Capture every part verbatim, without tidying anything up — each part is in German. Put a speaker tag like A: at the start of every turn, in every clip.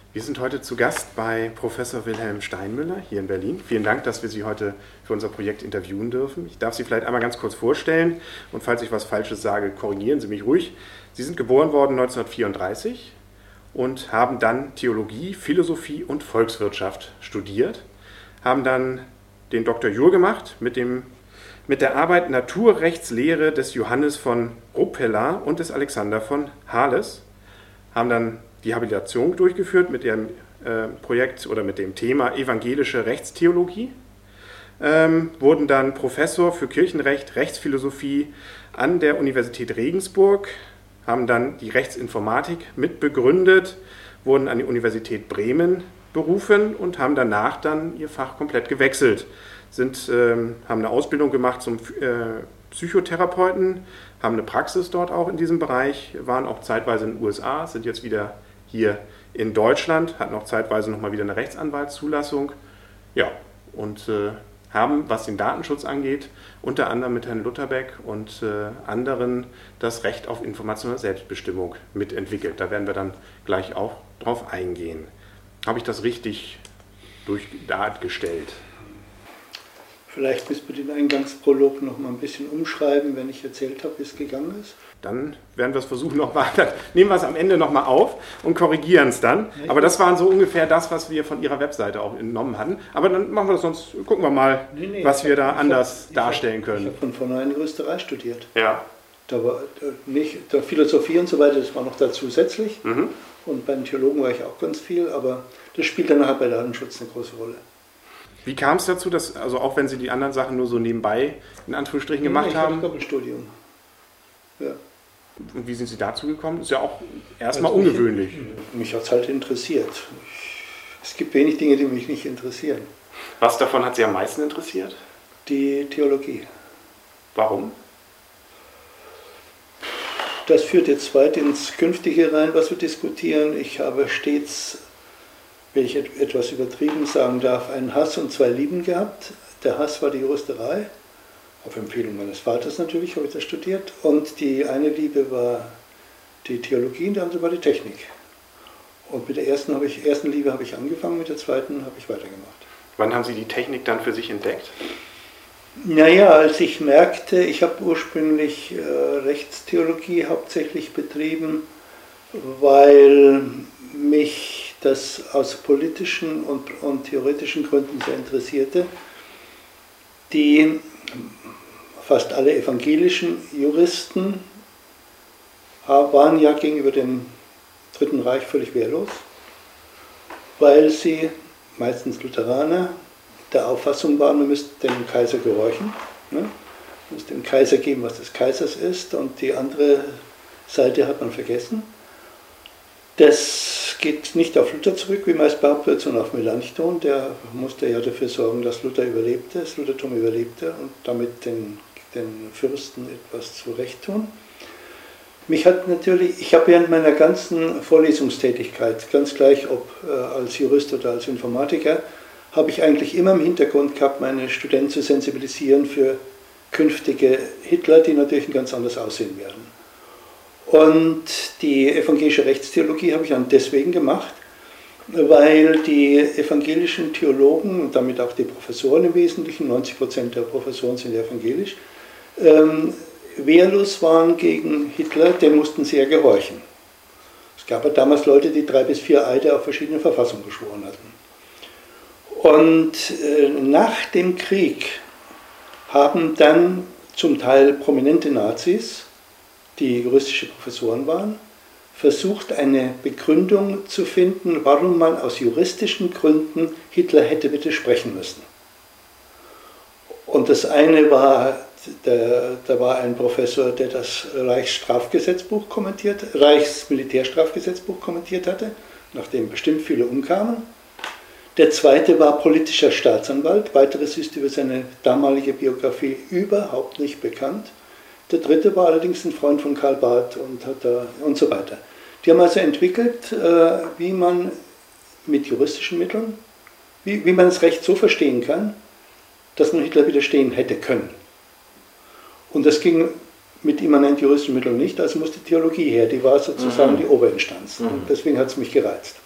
A: Wir sind heute zu Gast bei Professor Wilhelm Steinmüller hier in Berlin. Vielen Dank, dass wir Sie heute für unser Projekt interviewen dürfen. Ich darf Sie vielleicht einmal ganz kurz vorstellen und falls ich was Falsches sage, korrigieren Sie mich ruhig. Sie sind geboren worden neunzehnhundertvierunddreißig und haben dann Theologie, Philosophie und Volkswirtschaft studiert, haben dann den Doktor jur gemacht mit, dem, mit der Arbeit Naturrechtslehre des Johannes von Ruppela und des Alexander von Hales, haben dann die Habilitation durchgeführt mit dem äh, Projekt oder mit dem Thema evangelische Rechtstheologie, ähm, wurden dann Professor für Kirchenrecht, Rechtsphilosophie an der Universität Regensburg, haben dann die Rechtsinformatik mitbegründet, wurden an die Universität Bremen berufen und haben danach dann ihr Fach komplett gewechselt, sind, ähm, haben eine Ausbildung gemacht zum äh, Psychotherapeuten, haben eine Praxis dort auch in diesem Bereich, waren auch zeitweise in den U S A, sind jetzt wieder hier in Deutschland, hatten auch zeitweise nochmal wieder eine Rechtsanwaltszulassung, ja, und äh, haben, was den Datenschutz angeht, unter anderem mit Herrn Lutterbeck und äh, anderen das Recht auf informationelle Selbstbestimmung mitentwickelt. Da werden wir dann gleich auch drauf eingehen. Habe ich das richtig dargestellt?
B: Vielleicht müssen wir den Eingangsprolog noch mal ein bisschen umschreiben, wenn ich erzählt habe, wie es gegangen ist.
A: Dann werden wir es versuchen nochmal, nehmen wir es am Ende nochmal auf und korrigieren es dann. Aber das waren so ungefähr das, was wir von Ihrer Webseite auch entnommen hatten. Aber dann machen wir das sonst, gucken wir mal, nee, nee, was wir da anders hab, darstellen
B: hab,
A: können.
B: Ich habe von vornherein Juristerei studiert.
A: Ja.
B: Da war nicht, der Philosophie und so weiter, das war noch da zusätzlich. Mhm. Und bei den Theologen war ich auch ganz viel, aber das spielt dann nachher bei Datenschutz eine große Rolle.
A: Wie kam es dazu, dass, also auch wenn Sie die anderen Sachen nur so nebenbei in Anführungsstrichen
B: nee,
A: gemacht
B: ich
A: haben?
B: Ich hatte Doppelstudium. Ja.
A: Und wie sind Sie dazu gekommen? Ist ja auch erstmal also ungewöhnlich.
B: Mich, mich hat es halt interessiert. Es gibt wenig Dinge, die mich nicht interessieren.
A: Was davon hat Sie am meisten interessiert?
B: Die Theologie.
A: Warum?
B: Das führt jetzt weit ins Künftige rein, was wir diskutieren. Ich habe stets, wenn ich etwas übertrieben sagen darf, einen Hass und zwei Lieben gehabt. Der Hass war die Juristerei. Auf Empfehlung meines Vaters natürlich habe ich das studiert. Und die eine Liebe war die Theologie und die andere war die Technik. Und mit der ersten, habe ich, ersten Liebe habe ich angefangen, mit der zweiten habe ich weitergemacht.
A: Wann haben Sie die Technik dann für sich entdeckt?
B: Naja, als ich merkte, ich habe ursprünglich äh, Rechtstheologie hauptsächlich betrieben, weil mich das aus politischen und, und theoretischen Gründen sehr interessierte. Die fast alle evangelischen Juristen waren ja gegenüber dem Dritten Reich völlig wehrlos, weil sie, meistens Lutheraner, der Auffassung waren, man müsste dem Kaiser gehorchen, ne? Man müsste dem Kaiser geben, was des Kaisers ist, und die andere Seite hat man vergessen. Das geht nicht auf Luther zurück, wie meist behauptet wird, sondern auf Melanchthon. Der musste ja dafür sorgen, dass Luther überlebte, das Luthertum überlebte und damit den, den Fürsten etwas zurecht tun. Mich hat natürlich, ich habe während meiner ganzen Vorlesungstätigkeit, ganz gleich ob äh, als Jurist oder als Informatiker, habe ich eigentlich immer im Hintergrund gehabt, meine Studenten zu sensibilisieren für künftige Hitler, die natürlich ganz anders aussehen werden. Und die evangelische Rechtstheologie habe ich dann deswegen gemacht, weil die evangelischen Theologen und damit auch die Professoren im Wesentlichen, neunzig Prozent der Professoren sind evangelisch, ähm, wehrlos waren gegen Hitler, dem mussten sie ja gehorchen. Es gab ja damals Leute, die drei bis vier Eide auf verschiedene Verfassungen geschworen hatten. Und äh, nach dem Krieg haben dann zum Teil prominente Nazis, die juristische Professoren waren, versucht, eine Begründung zu finden, warum man aus juristischen Gründen Hitler hätte bitte sprechen müssen. Und das eine war, da, da war ein Professor, der das Reichsstrafgesetzbuch kommentiert, Reichsmilitärstrafgesetzbuch kommentiert hatte, nachdem bestimmt viele umkamen. Der zweite war politischer Staatsanwalt, weiteres ist über seine damalige Biografie überhaupt nicht bekannt. Der dritte war allerdings ein Freund von Karl Barth und, hat da, und so weiter. Die haben also entwickelt, äh, wie man mit juristischen Mitteln, wie, wie man das Recht so verstehen kann, dass man Hitler widerstehen hätte können. Und das ging mit immanent juristischen Mitteln nicht, also musste Theologie her, die war sozusagen mhm. die Oberinstanz. Mhm. Deswegen hat es mich gereizt.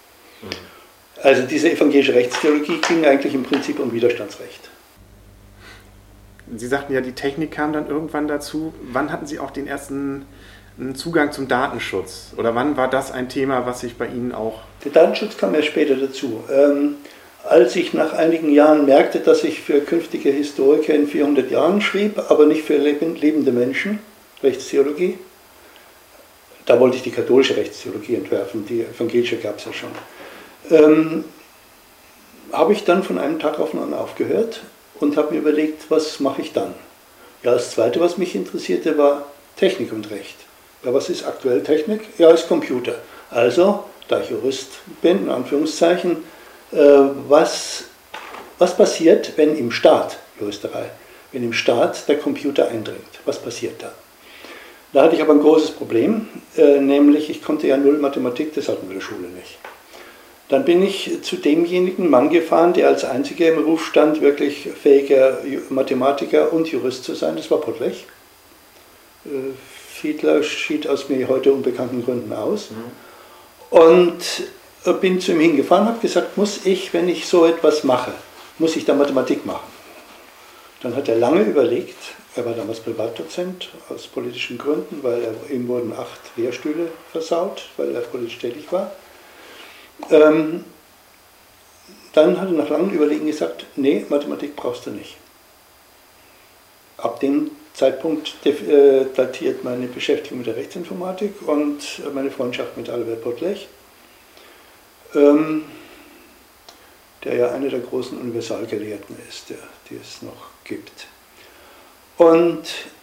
B: Also diese evangelische Rechtstheologie ging eigentlich im Prinzip um Widerstandsrecht.
A: Sie sagten ja, die Technik kam dann irgendwann dazu. Wann hatten Sie auch den ersten Zugang zum Datenschutz? Oder wann war das ein Thema, was sich bei Ihnen auch...
B: Der Datenschutz kam erst später dazu. Ähm, als ich nach einigen Jahren merkte, dass ich für künftige Historiker in vierhundert Jahren schrieb, aber nicht für lebende Menschen, Rechtstheologie, da wollte ich die katholische Rechtstheologie entwerfen, die evangelische gab es ja schon, ähm, habe ich dann von einem Tag auf den anderen aufgehört und habe mir überlegt, was mache ich dann? Ja, das Zweite, was mich interessierte, war Technik und Recht. Ja, was ist aktuell Technik? Ja, ist Computer. Also, da ich Jurist bin, in Anführungszeichen, äh, was, was passiert, wenn im Staat, Juristerei, wenn im Staat der Computer eindringt? Was passiert da? Da hatte ich aber ein großes Problem, äh, nämlich ich konnte ja null Mathematik, das hatten wir in der Schule nicht. Dann bin ich zu demjenigen Mann gefahren, der als einziger im Ruf stand, wirklich fähiger Mathematiker und Jurist zu sein, das war Pottlech. Äh, Fiedler schied aus mir heute unbekannten Gründen aus. Mhm. Und bin zu ihm hingefahren, habe gesagt, muss ich, wenn ich so etwas mache, muss ich da Mathematik machen? Dann hat er lange überlegt, er war damals Privatdozent aus politischen Gründen, weil er, ihm wurden acht Lehrstühle versaut, weil er politisch tätig war. Ähm, dann hat er nach langem Überlegen gesagt, nee, Mathematik brauchst du nicht. Ab dem Zeitpunkt äh, datiert meine Beschäftigung mit der Rechtsinformatik und meine Freundschaft mit Albert Pottlech, ähm, der ja einer der großen Universalgelehrten ist, der, die es noch gibt. Und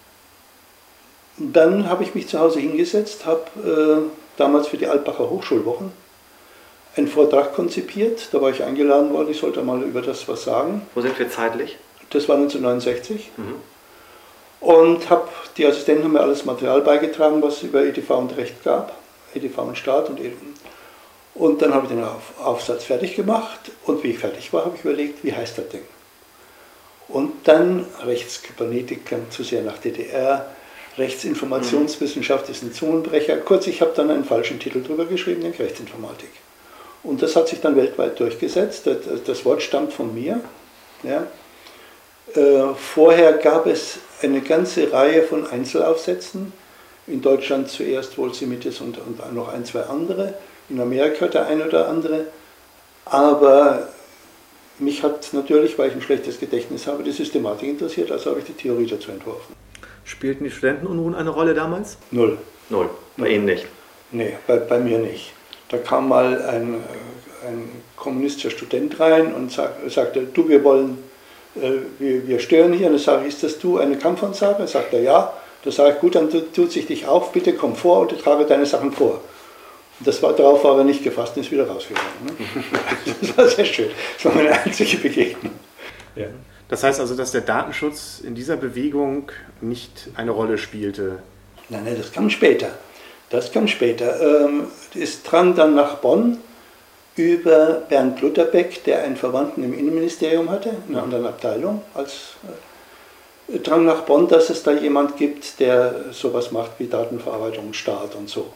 B: dann habe ich mich zu Hause hingesetzt, habe äh, damals für die Altbacher Hochschulwochen einen Vortrag konzipiert, da war ich eingeladen worden, ich sollte mal über das was sagen.
C: Wo sind wir zeitlich?
B: Das war neunzehnhundertneunundsechzig.
C: Mhm.
B: Und habe, die Assistenten haben mir alles Material beigetragen, was es über E D V und Recht gab, E D V und Staat und E D V. Und dann habe ich den Auf, Aufsatz fertig gemacht und wie ich fertig war, habe ich überlegt, wie heißt das Ding? Und dann Rechtskybernetik klingt zu sehr nach D D R, Rechtsinformationswissenschaft ist ein Zungenbrecher. Kurz, ich habe dann einen falschen Titel drüber geschrieben, nämlich Rechtsinformatik. Und das hat sich dann weltweit durchgesetzt, das, das Wort stammt von mir. Ja. Äh, vorher gab es eine ganze Reihe von Einzelaufsätzen, in Deutschland zuerst wohl Semitis und, und noch ein, zwei andere, in Amerika der ein oder andere, aber mich hat natürlich, weil ich ein schlechtes Gedächtnis habe, die Systematik interessiert, also habe ich die Theorie dazu entworfen.
C: Spielten die Studentenunruhen eine Rolle damals?
B: Null.
C: Null, bei Null. Ihnen nicht?
B: Nee, bei, bei mir nicht. Da kam mal ein, ein kommunistischer Student rein und sag, sagte, du, wir wollen, äh, wir, wir stören hier. Und dann sage ich, ist das du eine Kampfansage? Dann sagt er, ja. Da sage ich, gut, dann tut sich dich auf, bitte komm vor und trage deine Sachen vor. Und das war, darauf war er nicht gefasst und ist wieder rausgegangen. Ne? Das war sehr schön. Das war meine einzige Begegnung.
A: Ja. Das heißt also, dass der Datenschutz in dieser Bewegung nicht eine Rolle spielte?
B: Nein, nein, das kam später. Das kam später. Ähm, ist dran dann nach Bonn über Bernd Lutherbeck, der einen Verwandten im Innenministerium hatte, in einer anderen Abteilung, als äh, dran nach Bonn, dass es da jemand gibt, der sowas macht wie Datenverarbeitung im Staat und so.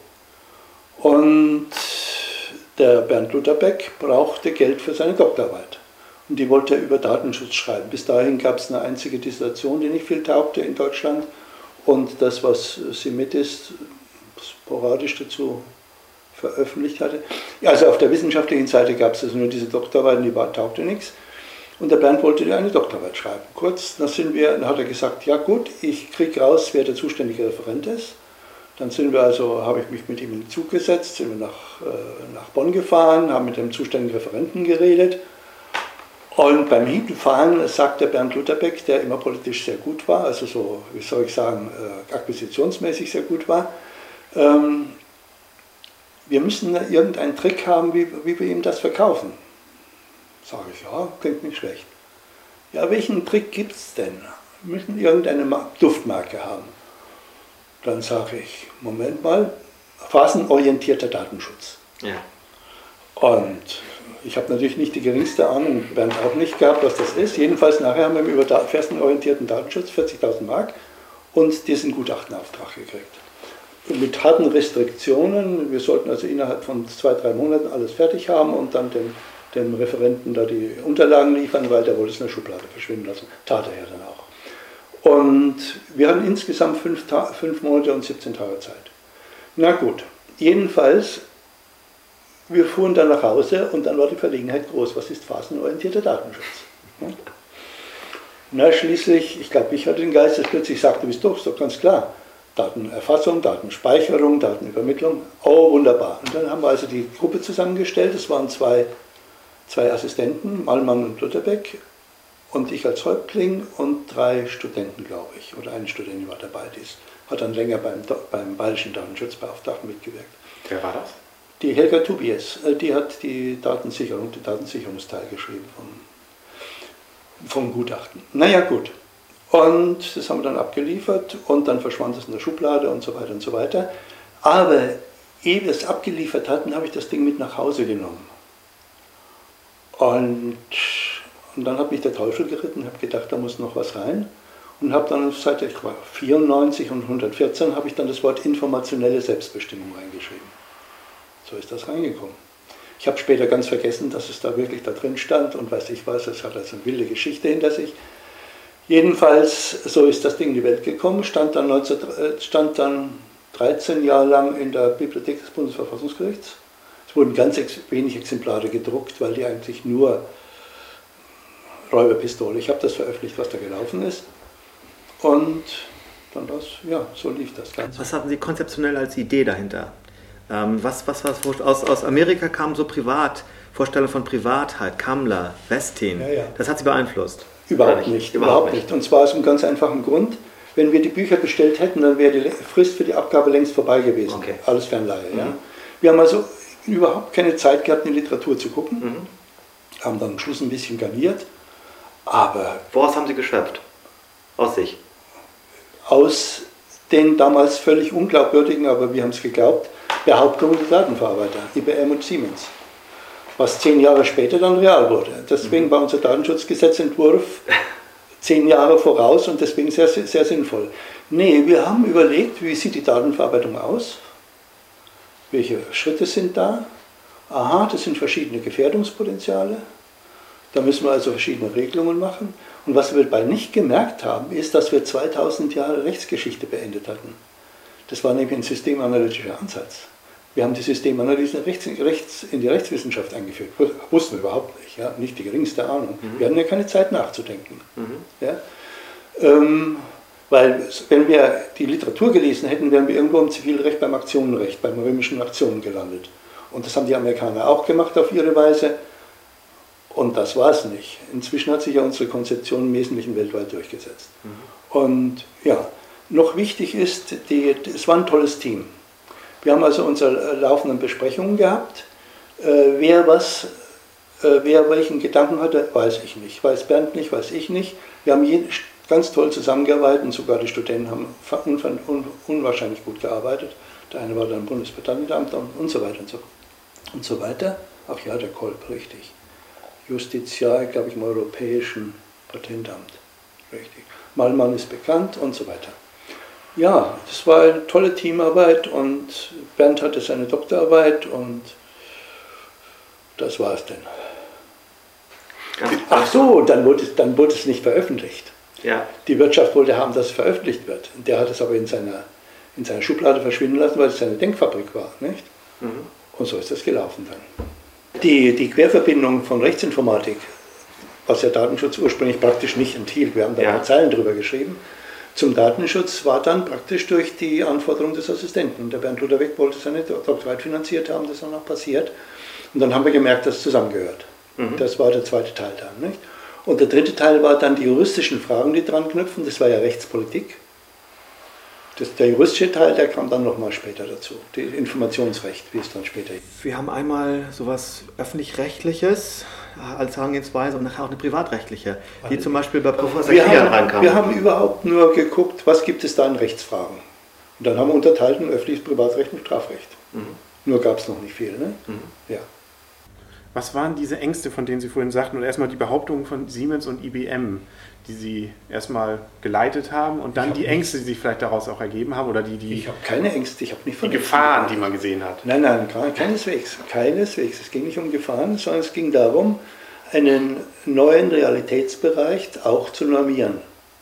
B: Und der Bernd Lutherbeck brauchte Geld für seine Doktorarbeit. Und die wollte er über Datenschutz schreiben. Bis dahin gab es eine einzige Dissertation, die nicht viel taugte in Deutschland. Und das, was Semitis sporadisch dazu veröffentlicht hatte. Also auf der wissenschaftlichen Seite gab es also nur diese Doktorarbeit, die war, taugte nichts. Und der Bernd wollte eine Doktorarbeit schreiben. Kurz, dann, sind wir, dann hat er gesagt, ja gut, ich kriege raus, wer der zuständige Referent ist. Dann sind wir also, habe ich mich mit ihm in den Zug gesetzt, sind wir nach, äh, nach Bonn gefahren, haben mit dem zuständigen Referenten geredet. Und beim Hinfahren sagt der Bernd Lutherbeck, der immer politisch sehr gut war, also so, wie soll ich sagen, äh, akquisitionsmäßig sehr gut war, ähm, wir müssen irgendeinen Trick haben, wie, wie wir ihm das verkaufen. Sage ich, ja, klingt nicht schlecht. Ja, welchen Trick gibt es denn? Wir müssen irgendeine Duftmarke haben. Dann sage ich, Moment mal, phasenorientierter Datenschutz.
C: Ja.
B: Und ich habe natürlich nicht die geringste Ahnung, Bernd auch nicht gehabt, was das ist. Jedenfalls nachher haben wir über phasenorientierten Datenschutz vierzigtausend Mark und diesen Gutachtenauftrag gekriegt. mit harten Restriktionen. Wir sollten also innerhalb von zwei, drei Monaten alles fertig haben und dann dem, dem Referenten da die Unterlagen liefern, weil der wollte es in der Schublade verschwinden lassen. Tat er ja dann auch. Und wir hatten insgesamt fünf, Ta- fünf Monate und siebzehn Tage Zeit. Na gut, jedenfalls, wir fuhren dann nach Hause und dann war die Verlegenheit groß. Was ist phasenorientierter Datenschutz? Ja? Na schließlich, ich glaube, ich hatte den Geistesblitz, ich sagte, bist doch, ist doch ganz klar. Datenerfassung, Datenspeicherung, Datenübermittlung, oh wunderbar. Und dann haben wir also die Gruppe zusammengestellt, es waren zwei, zwei Assistenten, Mallmann und Lutherbeck und ich als Häuptling und drei Studenten, glaube ich, oder eine Studentin war dabei, die ist, hat dann länger beim, beim Bayerischen Datenschutzbeauftragten mitgewirkt.
A: Wer war das?
B: Die Helga Tobias, die hat die Datensicherung, den Datensicherungsteil geschrieben vom, vom Gutachten. Naja gut. Und das haben wir dann abgeliefert und dann verschwand es in der Schublade und so weiter und so weiter. Aber ehe wir es abgeliefert hatten, habe ich das Ding mit nach Hause genommen. Und, und dann hat mich der Teufel geritten, habe gedacht, da muss noch was rein. Und habe dann seit ich war vierundneunzig und hundertvierzehn habe ich dann das Wort informationelle Selbstbestimmung reingeschrieben. So ist das reingekommen. Ich habe später ganz vergessen, dass es da wirklich da drin stand und weiß ich was, es hat also eine wilde Geschichte hinter sich. Jedenfalls, so ist das Ding in die Welt gekommen, stand dann, neunzehn, stand dann dreizehn Jahre lang in der Bibliothek des Bundesverfassungsgerichts. Es wurden ganz ex wenig Exemplare gedruckt, weil die eigentlich nur Räuberpistole. Ich habe das veröffentlicht, was da gelaufen ist. Und dann das, ja, so lief das Ganze.
C: Was hatten Sie konzeptionell als Idee dahinter? Ähm, was, was, was aus, aus Amerika kam so privat, Vorstellung von Privatheit, Kammler, Westin.
B: Ja, ja.
C: Das hat Sie beeinflusst?
B: Überhaupt nicht, überhaupt nicht. Und zwar aus einem ganz einfachen Grund. Wenn wir die Bücher bestellt hätten, dann wäre die Frist für die Abgabe längst vorbei gewesen.
C: Okay.
B: Alles Fernleihe.
C: Mhm.
B: Ja. Wir haben also überhaupt keine Zeit gehabt, in die Literatur zu gucken.
C: Mhm.
B: Haben dann am Schluss ein bisschen garniert. Aber
C: woraus haben Sie geschöpft? Aus sich?
B: Aus den damals völlig unglaubwürdigen, aber wir haben es geglaubt, Behauptungen der Datenverarbeiter, I B M und Siemens. Was zehn Jahre später dann real wurde. Deswegen war unser Datenschutzgesetzentwurf zehn Jahre voraus und deswegen sehr, sehr, sehr sinnvoll. Nee, wir haben überlegt, wie sieht die Datenverarbeitung aus? Welche Schritte sind da? Aha, das sind verschiedene Gefährdungspotenziale. Da müssen wir also verschiedene Regelungen machen. Und was wir dabei nicht gemerkt haben, ist, dass wir zweitausend Jahre Rechtsgeschichte beendet hatten. Das war nämlich ein systemanalytischer Ansatz. Wir haben die Systemanalyse in, Rechts, Rechts, in die Rechtswissenschaft eingeführt. Wussten wir überhaupt nicht, ja? Nicht die geringste Ahnung. Mhm. Wir hatten ja keine Zeit nachzudenken. Mhm. Ja? Ähm, weil wenn wir die Literatur gelesen hätten, wären wir irgendwo im Zivilrecht beim Aktionenrecht, beim römischen Aktionen gelandet. Und das haben die Amerikaner auch gemacht auf ihre Weise. Und das war es nicht. Inzwischen hat sich ja unsere Konzeption im Wesentlichen weltweit durchgesetzt. Mhm. Und ja, noch wichtig ist, die, es war ein tolles Team. Wir haben also unsere laufenden Besprechungen gehabt. Äh, wer was, äh, wer welchen Gedanken hatte, weiß ich nicht. Weiß Bernd nicht, weiß ich nicht. Wir haben je, ganz toll zusammengearbeitet und sogar die Studenten haben un, un, unwahrscheinlich gut gearbeitet. Der eine war dann im Bundespatentamt und so weiter und so, und so weiter. Ach ja, der Kolb, richtig. Justiziar, glaube ich, im Europäischen Patentamt. Richtig. Mallmann ist bekannt und so weiter. Ja, das war eine tolle Teamarbeit und Bernd hatte seine Doktorarbeit und das war es dann. Ach so, dann wurde, es, dann wurde es nicht veröffentlicht.
C: Ja. Die
B: Wirtschaft wollte haben, dass es veröffentlicht wird. Der hat es aber in seiner, in seiner Schublade verschwinden lassen, weil es seine Denkfabrik war. Nicht? Mhm. Und so ist das gelaufen dann. Die, die Querverbindung von Rechtsinformatik, was der Datenschutz ursprünglich praktisch nicht enthielt, wir haben da ja. Zeilen drüber geschrieben, zum Datenschutz war dann praktisch durch die Anforderung des Assistenten. Der Bernd Lutherweg wollte seine Doktorarbeit finanziert haben, das ist dann auch passiert. Und dann haben wir gemerkt, dass es zusammengehört. Mhm. Das war der zweite Teil dann. Nicht? Und der dritte Teil war dann die juristischen Fragen, die dran knüpfen. Das war ja Rechtspolitik. Das, der juristische Teil, der kam dann nochmal später dazu. Die Informationsrecht, wie es dann später hieß.
C: Wir haben einmal sowas öffentlich-rechtliches als Herangehensweise und nachher auch eine privatrechtliche, die zum Beispiel bei Professor Kian reinkam.
B: Wir haben überhaupt nur geguckt, was gibt es da in Rechtsfragen. Und dann haben wir unterteilt in öffentliches Privatrecht und Strafrecht. Mhm. Nur gab es noch nicht viel. Ne? Mhm. Ja.
A: Was waren diese Ängste, von denen Sie vorhin sagten, oder erstmal die Behauptungen von Siemens und I B M, die Sie erstmal geleitet haben und dann die Ängste, die sich vielleicht daraus auch ergeben haben oder die, die
B: Ich habe keine Ängste, ich habe nicht von
A: die Gefahren, die man gesehen hat?
B: Nein, nein, keineswegs, keineswegs. Es ging nicht um Gefahren, sondern es ging darum, einen neuen Realitätsbereich auch zu normieren.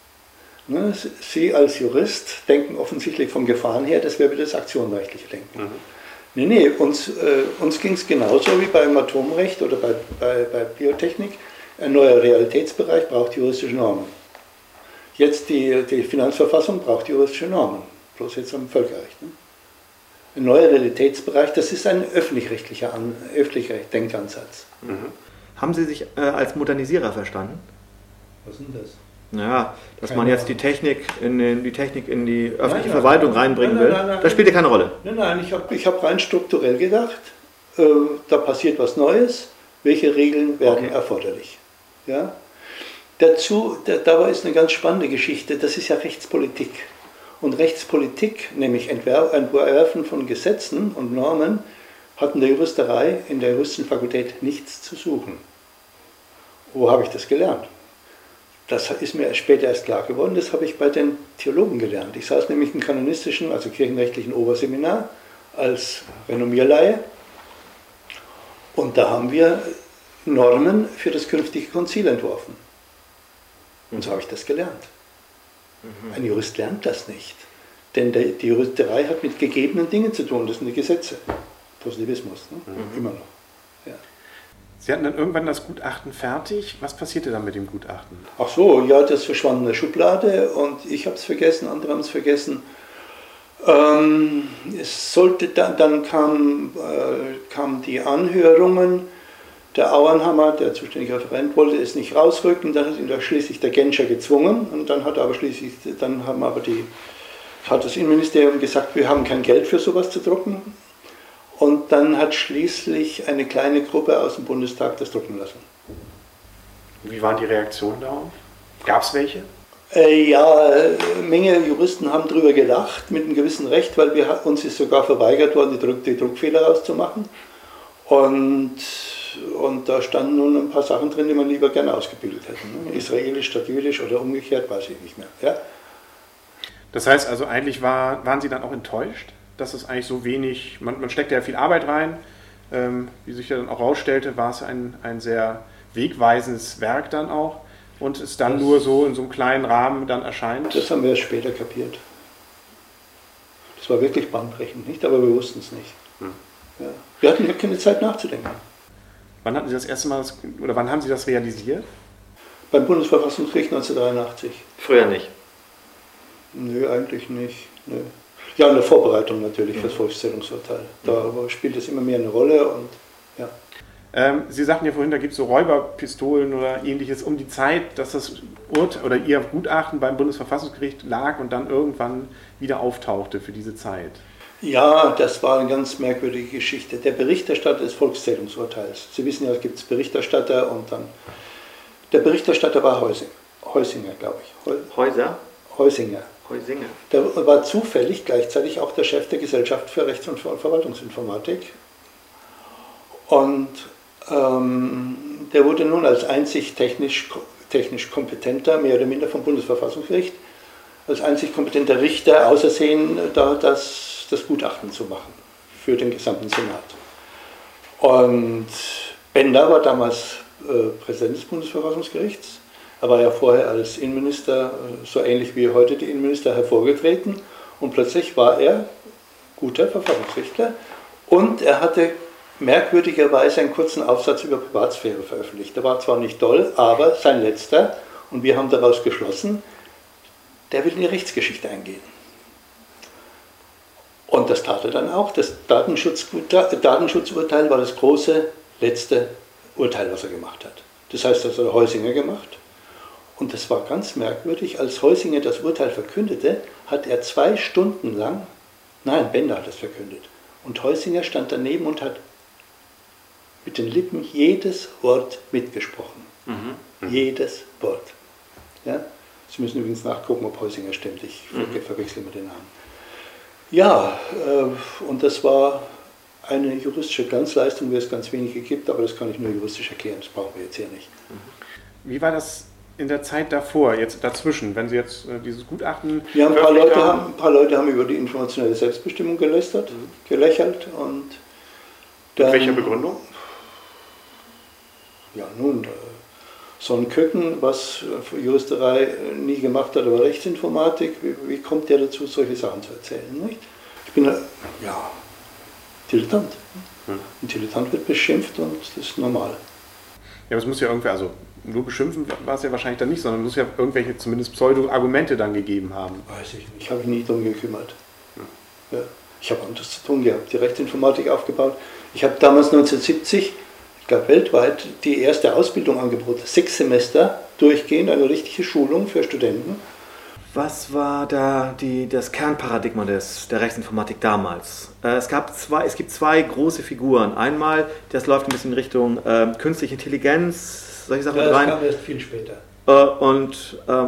B: Sie als Jurist denken offensichtlich von Gefahren her, das wäre wieder das aktienrechtliche Denken. Mhm. Nee, nee, uns, äh, uns ging es genauso wie beim Atomrecht oder bei, bei, bei Biotechnik. Ein neuer Realitätsbereich braucht juristische Normen. Jetzt die, die Finanzverfassung braucht juristische Normen, bloß jetzt am Völkerrecht. Ne? Ein neuer Realitätsbereich, das ist ein öffentlich-rechtlicher An, öffentlicher Denkansatz.
C: Mhm. Haben Sie sich äh, als Modernisierer verstanden?
B: Was ist denn das?
C: Ja, dass
B: keine
C: man jetzt die Technik in, in die Technik in die öffentliche nein, nein, Verwaltung
B: nein,
C: reinbringen
B: nein,
C: will,
B: nein, nein,
C: das spielt ja keine Rolle.
B: Nein, nein, ich habe ich hab rein strukturell gedacht, äh, da passiert was Neues, welche Regeln werden okay. erforderlich. Ja? Dazu, da, dabei ist eine ganz spannende Geschichte, das ist ja Rechtspolitik. Und Rechtspolitik, nämlich Entwerfen von Gesetzen und Normen, hat in der Juristerei, in der Juristenfakultät nichts zu suchen. Wo habe ich das gelernt? Das ist mir später erst klar geworden, das habe ich bei den Theologen gelernt. Ich saß nämlich im kanonistischen, also kirchenrechtlichen Oberseminar als Renommierleihe und da haben wir Normen für das künftige Konzil entworfen. Und so habe ich das gelernt. Mhm. Ein Jurist lernt das nicht, denn die Juristerei hat mit gegebenen Dingen zu tun, das sind die Gesetze. Positivismus, ne? Mhm. Immer noch. Ja.
A: Sie hatten dann irgendwann das Gutachten fertig. Was passierte dann mit dem Gutachten?
B: Ach so, ja, das verschwand in der Schublade und ich habe es vergessen, andere haben es vergessen. Ähm, es sollte dann, dann kamen äh, kamen die Anhörungen. Der Auernhammer, der zuständige Referent, wollte es nicht rausrücken. Dann hat ihn da schließlich der Genscher gezwungen und dann hat aber schließlich, dann haben aber die, hat das Innenministerium gesagt, wir haben kein Geld für sowas zu drucken. Und dann hat schließlich eine kleine Gruppe aus dem Bundestag das drucken lassen.
A: Wie waren die Reaktionen darauf? Gab es welche?
B: Äh, ja, eine Menge Juristen haben darüber gelacht, mit einem gewissen Recht, weil wir, uns ist sogar verweigert worden, die, Druck, die Druckfehler rauszumachen. Und, und da standen nun ein paar Sachen drin, die man lieber gerne ausgebildet hätte. Ne? Israelisch statt jüdisch oder umgekehrt, weiß ich nicht mehr. Ja?
A: Das heißt also, eigentlich war, waren Sie dann auch enttäuscht? Dass es eigentlich so wenig, man, man steckt ja viel Arbeit rein, ähm, wie sich ja dann auch rausstellte, war es ein, ein sehr wegweisendes Werk dann auch und es dann das, nur so in so einem kleinen Rahmen dann erscheint.
B: Das haben wir erst später kapiert. Das war wirklich bahnbrechend, nicht? Aber wir wussten es nicht. Hm. Ja. Wir hatten ja keine Zeit nachzudenken.
A: Wann hatten Sie das erste Mal, das, oder wann haben Sie das realisiert?
B: Beim Bundesverfassungsgericht neunzehnhundertdreiundachtzig.
C: Früher nicht?
B: Nö, eigentlich nicht. Nö. Ja, in der Vorbereitung natürlich für das Volkszählungsurteil. Da spielt es immer mehr eine Rolle. Und, ja.
A: ähm, Sie sagten ja vorhin, da gibt es so Räuberpistolen oder ähnliches um die Zeit, dass das Urteil oder Ihr Gutachten beim Bundesverfassungsgericht lag und dann irgendwann wieder auftauchte für diese Zeit.
B: Ja, das war eine ganz merkwürdige Geschichte. Der Berichterstatter des Volkszählungsurteils. Sie wissen ja, es gibt Berichterstatter und dann... Der Berichterstatter war Heusing, Heusinger, glaube ich. Heu,
C: Häuser?
B: Heusinger.
C: Heusinger.
B: Der war zufällig gleichzeitig auch der Chef der Gesellschaft für Rechts- und Verwaltungsinformatik. Und ähm, der wurde nun als einzig technisch, technisch kompetenter, mehr oder minder vom Bundesverfassungsgericht, als einzig kompetenter Richter ausersehen, da das, das Gutachten zu machen für den gesamten Senat. Und Bender war damals äh, Präsident des Bundesverfassungsgerichts. Er war ja vorher als Innenminister, so ähnlich wie heute die Innenminister, hervorgetreten und plötzlich war er guter Verfassungsrichter und er hatte merkwürdigerweise einen kurzen Aufsatz über Privatsphäre veröffentlicht. Der war zwar nicht doll, aber sein letzter und wir haben daraus geschlossen, der will in die Rechtsgeschichte eingehen. Und das tat er dann auch. Das Datenschutz, Datenschutzurteil war das große letzte Urteil, was er gemacht hat. Das heißt, das hat Heusinger gemacht. Und das war ganz merkwürdig, als Heusinger das Urteil verkündete, hat er zwei Stunden lang, nein, Bender hat es verkündet, und Heusinger stand daneben und hat mit den Lippen jedes Wort mitgesprochen. Mhm. Jedes Wort. Ja? Sie müssen übrigens nachgucken, ob Heusinger stimmt, ich mhm. verwechsel immer den Namen. Ja, äh, und das war Eine juristische Glanzleistung, wie es ganz wenige gibt, aber das kann ich nur juristisch erklären, das brauchen wir jetzt hier nicht.
A: Wie war das in der Zeit davor, jetzt dazwischen, wenn Sie jetzt äh, dieses Gutachten...
B: Ja, ein paar, Leute haben, ein paar Leute haben über die informationelle Selbstbestimmung gelästert, mhm. gelächelt und dann...
A: Mit welcher Begründung?
B: Ja, nun, so ein Köcken, was Juristerei nie gemacht hat, aber Rechtsinformatik, wie, wie kommt der dazu, solche Sachen zu erzählen? Nicht? Ich bin, ja, Dilettant. Mhm. Ein Dilettant wird beschimpft und das ist normal.
A: Ja, aber es muss ja irgendwie, also nur beschimpfen war es ja wahrscheinlich dann nicht, sondern es muss ja irgendwelche zumindest Pseudo-Argumente dann gegeben haben.
B: Weiß ich nicht, ich habe mich nie darum gekümmert. Ja. Ja. Ich habe anderes zu tun gehabt, die Rechtsinformatik aufgebaut. Ich habe damals neunzehnhundertsiebzig, ich glaube weltweit, die erste Ausbildung angeboten. Sechs Semester durchgehend, eine richtige Schulung für Studenten.
C: Was war da die, das Kernparadigma des, der Rechtsinformatik damals? Äh, es, gab zwei, es gibt zwei große Figuren. Einmal, das läuft ein bisschen in Richtung äh, künstliche Intelligenz, solche Sachen
B: ja, das
C: rein.
B: kam erst viel später.
C: Äh, und ähm,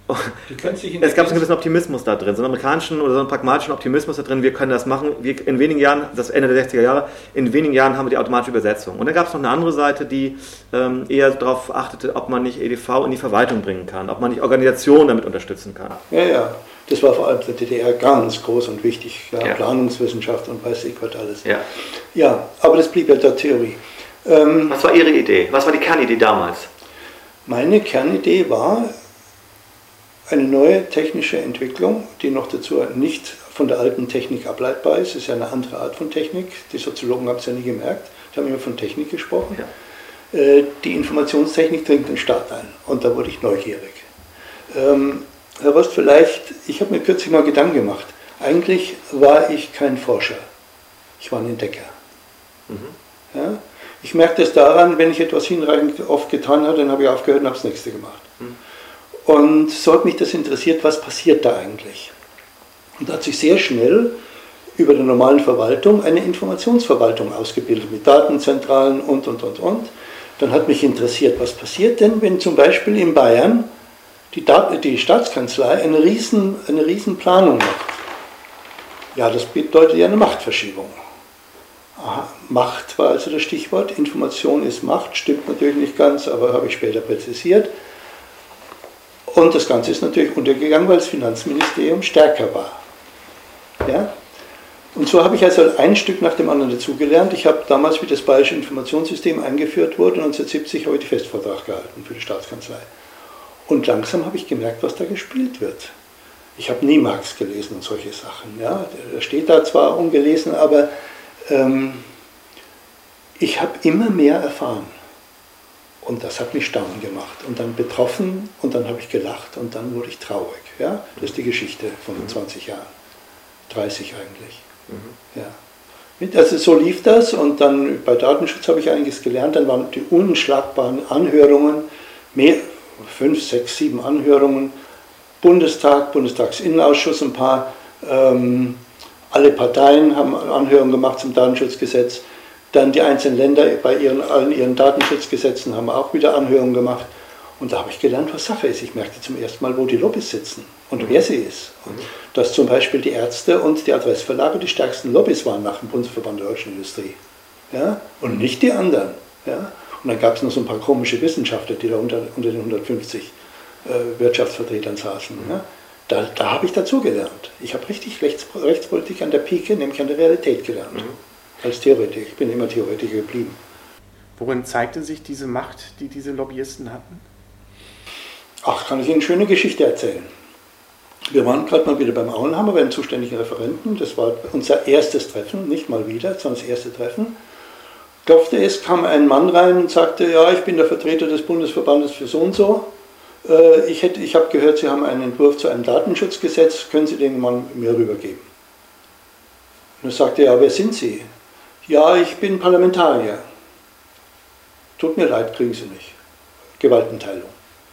C: es gab so einen gewissen Optimismus da drin, so einen amerikanischen oder so einen pragmatischen Optimismus da drin, wir können das machen, wir in wenigen Jahren, das Ende der sechziger Jahre, in wenigen Jahren haben wir die automatische Übersetzung. Und dann gab es noch eine andere Seite, die ähm, eher darauf achtete, ob man nicht E D V in die Verwaltung bringen kann, ob man nicht Organisationen damit unterstützen kann.
B: Ja, ja, das war vor allem in der D D R ganz groß und wichtig, ja,
C: ja.
B: Planungswissenschaft und weiß ich was alles.
C: Ja,
B: ja, aber das blieb ja der Theorie.
C: Ähm, Was war Ihre Idee? Was war die Kernidee damals?
B: Meine Kernidee war, eine neue technische Entwicklung, die noch dazu nicht von der alten Technik ableitbar ist. Es ist ja eine andere Art von Technik. Die Soziologen haben es ja nie gemerkt. Die haben immer von Technik gesprochen. Ja. Äh, die Informationstechnik dringt den Staat ein. Und da wurde ich neugierig. Ähm, Herr Rost, vielleicht, ich habe mir kürzlich mal Gedanken gemacht. Eigentlich war ich kein Forscher. Ich war ein Entdecker. Mhm. Ja? Ich merke das daran, wenn ich etwas hinreichend oft getan habe, dann habe ich aufgehört und habe das nächste gemacht. Mhm. Und so hat mich das interessiert, was passiert da eigentlich? Und da hat sich sehr schnell über der normalen Verwaltung eine Informationsverwaltung ausgebildet, mit Datenzentralen und, und, und, und. Dann hat mich interessiert, was passiert denn, wenn zum Beispiel in Bayern die, Dat- die Staatskanzlei eine riesen, eine riesen Planung macht. Ja, das bedeutet ja eine Machtverschiebung. Aha, Macht war also das Stichwort, Information ist Macht, stimmt natürlich nicht ganz, aber habe ich später präzisiert. Und das Ganze ist natürlich untergegangen, weil das Finanzministerium stärker war. Ja? Und so habe ich also ein Stück nach dem anderen dazugelernt. Ich habe damals, wie das Bayerische Informationssystem eingeführt wurde, neunzehnhundertsiebzig habe ich den Festvortrag gehalten für die Staatskanzlei. Und langsam habe ich gemerkt, was da gespielt wird. Ich habe nie Marx gelesen und solche Sachen. Ja? Der steht da zwar ungelesen, aber ähm, ich habe immer mehr erfahren. Und das hat mich staunen gemacht und dann betroffen und dann habe ich gelacht und dann wurde ich traurig. Ja? Das ist die Geschichte von den zwanzig Jahren, dreißig eigentlich. Mhm. Ja. Also so lief das und dann bei Datenschutz habe ich einiges gelernt. Dann waren die unschlagbaren Anhörungen, mehr, fünf, sechs, sieben Anhörungen, Bundestag, Bundestagsinnenausschuss, ein paar, ähm, alle Parteien haben Anhörungen gemacht zum Datenschutzgesetz. Dann die einzelnen Länder bei ihren, allen ihren Datenschutzgesetzen haben auch wieder Anhörungen gemacht. Und da habe ich gelernt, was Sache ist. Ich merkte zum ersten Mal, wo die Lobbys sitzen und wer sie ist. Und dass zum Beispiel die Ärzte und die Adressverlage die stärksten Lobbys waren nach dem Bundesverband der Deutschen Industrie. Ja? Und nicht die anderen. Ja? Und dann gab es noch so ein paar komische Wissenschaftler, die da unter, unter den hundertfünfzig äh, Wirtschaftsvertretern saßen. Ja? Da, da habe ich dazugelernt. Ich habe richtig Rechts, Rechtspolitik an der Pike, nämlich an der Realität gelernt. Mhm. Als Theoretiker. Ich bin immer Theoretiker geblieben.
A: Worin zeigte sich diese Macht, die diese Lobbyisten hatten?
B: Ach, kann ich Ihnen eine schöne Geschichte erzählen. Wir waren gerade mal wieder beim Auenhammer, beim zuständigen Referenten. Das war unser erstes Treffen, nicht mal wieder, sondern das erste Treffen. Klopfte es, kam ein Mann rein und sagte, ja, ich bin der Vertreter des Bundesverbandes für so und so. Ich, hätte, ich habe gehört, Sie haben einen Entwurf zu einem Datenschutzgesetz, können Sie den Mann mir rübergeben? Und er sagte, ja, wer sind Sie? Ja, ich bin Parlamentarier. Tut mir leid, kriegen Sie nicht. Gewaltenteilung.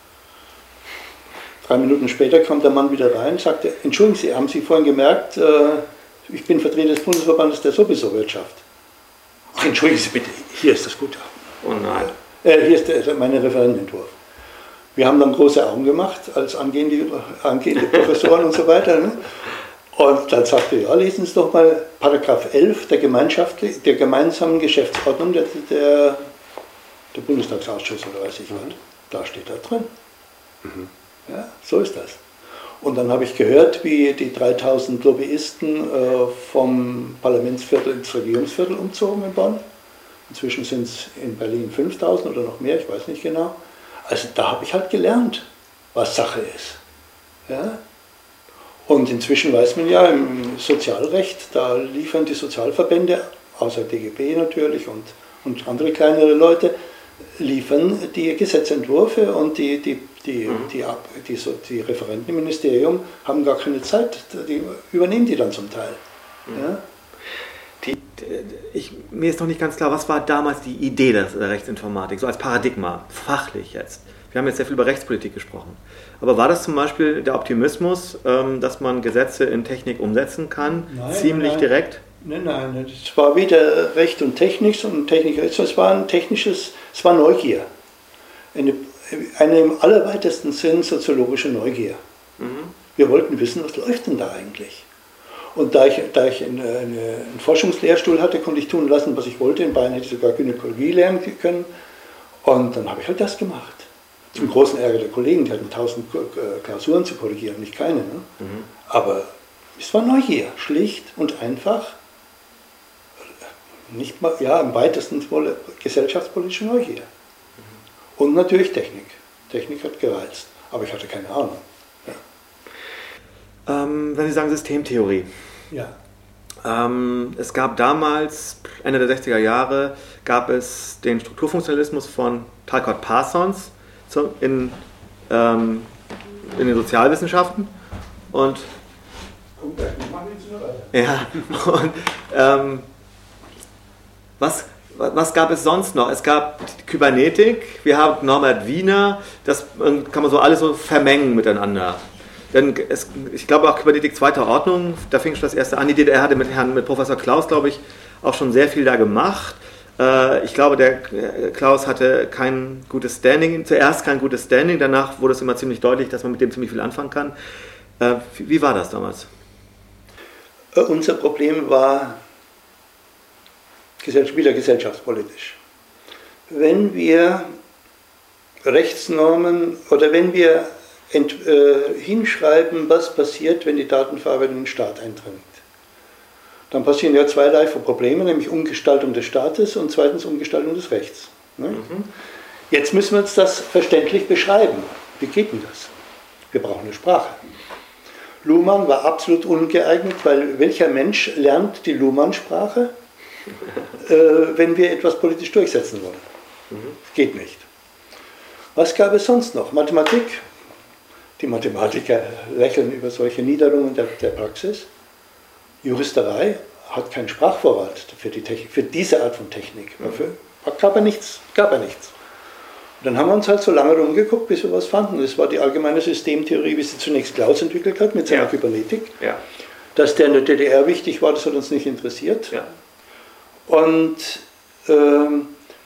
B: Drei Minuten später kam der Mann wieder rein und sagte, entschuldigen Sie, haben Sie vorhin gemerkt, äh, ich bin Vertreter des Bundesverbandes der sowieso Wirtschaft. Ach, entschuldigen Sie bitte, hier ist das Gutachten.
C: Oh nein.
B: Äh, hier ist der, mein Referentenentwurf. Wir haben dann große Augen gemacht als angehende, angehende Professoren und so weiter. Ne? Und dann sagte er, ja, lesen Sie doch mal Paragraph elf der, Gemeinschaft, der gemeinsamen Geschäftsordnung der, der, der Bundestagsausschuss oder weiß ich was. Mhm. Da steht da drin. Mhm. Ja, so ist das. Und dann habe ich gehört, wie die dreitausend Lobbyisten äh, vom Parlamentsviertel ins Regierungsviertel umzogen in Bonn. Inzwischen sind es in Berlin fünftausend oder noch mehr, ich weiß nicht genau. Also da habe ich halt gelernt, was Sache ist. Ja? Und inzwischen weiß man ja, im Sozialrecht, da liefern die Sozialverbände, außer D G B natürlich und, und andere kleinere Leute, liefern die Gesetzentwürfe und die, die, die, mhm. die, die, die, die Referenten im Ministerium haben gar keine Zeit, die übernehmen die dann zum Teil. Mhm. Ja?
C: Die, ich, mir ist noch nicht ganz klar, was war damals die Idee der Rechtsinformatik, so als Paradigma, fachlich jetzt. Wir haben jetzt sehr viel über Rechtspolitik gesprochen. Aber war das zum Beispiel der Optimismus, ähm, dass man Gesetze in Technik umsetzen kann, nein, ziemlich nein. direkt?
B: Nein, nein, es war weder Recht und Technik, und Technik, es war ein technisches, es war Neugier. Eine, eine im allerweitesten Sinn soziologische Neugier. Mhm. Wir wollten wissen, was läuft denn da eigentlich? Und da ich, da ich eine, eine, einen Forschungslehrstuhl hatte, konnte ich tun lassen, was ich wollte. In Bayern hätte ich sogar Gynäkologie lernen können. Und dann habe ich halt das gemacht. Zum großen Ärger der Kollegen, die hatten tausend Klausuren zu korrigieren, nicht keine. Ne? Mhm. Aber es war Neugier, schlicht und einfach. Nicht mal, ja, im weitesten Sinne gesellschaftspolitische Neugier. Mhm. Und natürlich Technik. Technik hat gereizt, aber ich hatte keine Ahnung.
C: Ja. Ähm, wenn Sie sagen Systemtheorie.
B: Ja.
C: Ähm, es gab damals, Ende der sechziger Jahre, gab es den Strukturfunktionalismus von Talcott Parsons in, ähm, in den Sozialwissenschaften. Und, ja, und ähm, was, was gab es sonst noch? Es gab Kybernetik, wir haben Norbert Wiener, das kann man so alles so vermengen miteinander. Denn es, ich glaube auch Kybernetik zweiter Ordnung, da fing schon das erste an. Die D D R hatte mit Herrn, mit Professor Klaus, glaube ich, auch schon sehr viel da gemacht. Äh, ich glaube, der Klaus hatte kein gutes Standing, zuerst kein gutes Standing, danach wurde es immer ziemlich deutlich, dass man mit dem ziemlich viel anfangen kann. Äh, wie, wie war das damals?
B: Unser Problem war wieder gesellschaftspolitisch. Wenn wir Rechtsnormen oder wenn wir ent, äh, hinschreiben, was passiert, wenn die Datenverarbeitung in den Staat eindringt, dann passieren ja zweierlei Probleme, nämlich Umgestaltung des Staates und zweitens Umgestaltung des Rechts. Ne? Mhm. Jetzt müssen wir uns das verständlich beschreiben. Wie geht denn das? Wir brauchen eine Sprache. Luhmann war absolut ungeeignet, weil welcher Mensch lernt die Luhmann-Sprache, äh, wenn wir etwas politisch durchsetzen wollen? Mhm. Geht nicht. Was gab es sonst noch? Mathematik. Die Mathematiker lächeln über solche Niederungen der, der Praxis. Juristerei hat keinen Sprachvorrat für, die Technik, für diese Art von Technik. Dafür gab er nichts. Gab er nichts. Und dann haben wir uns halt so lange rumgeguckt, bis wir was fanden. Das war die allgemeine Systemtheorie, wie sie zunächst Klaus entwickelt hat mit seiner ja. Kybernetik. Ja. Dass der in der D D R wichtig war, das hat uns nicht interessiert. Ja. Und ähm,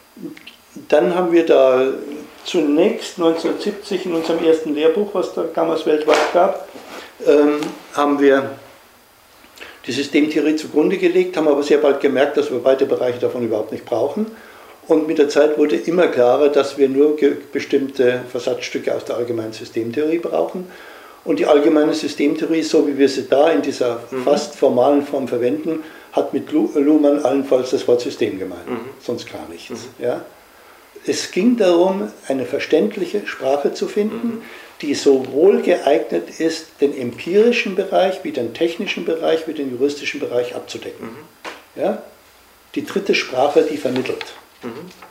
B: dann haben wir da zunächst neunzehnhundertsiebzig in unserem ersten Lehrbuch, was da damals weltweit gab, ähm, haben wir die Systemtheorie zugrunde gelegt, haben aber sehr bald gemerkt, dass wir weite Bereiche davon überhaupt nicht brauchen. Und mit der Zeit wurde immer klarer, dass wir nur bestimmte Versatzstücke aus der allgemeinen Systemtheorie brauchen. Und die allgemeine Systemtheorie, so wie wir sie da in dieser mhm. fast formalen Form verwenden, hat mit Luhmann allenfalls das Wort System gemeint, mhm. sonst gar nichts. Mhm. Ja? Es ging darum, eine verständliche Sprache zu finden, mhm. die sowohl geeignet ist, den empirischen Bereich wie den technischen Bereich wie den juristischen Bereich abzudecken. Mhm. Ja? Die dritte Sprache, die vermittelt. Mhm.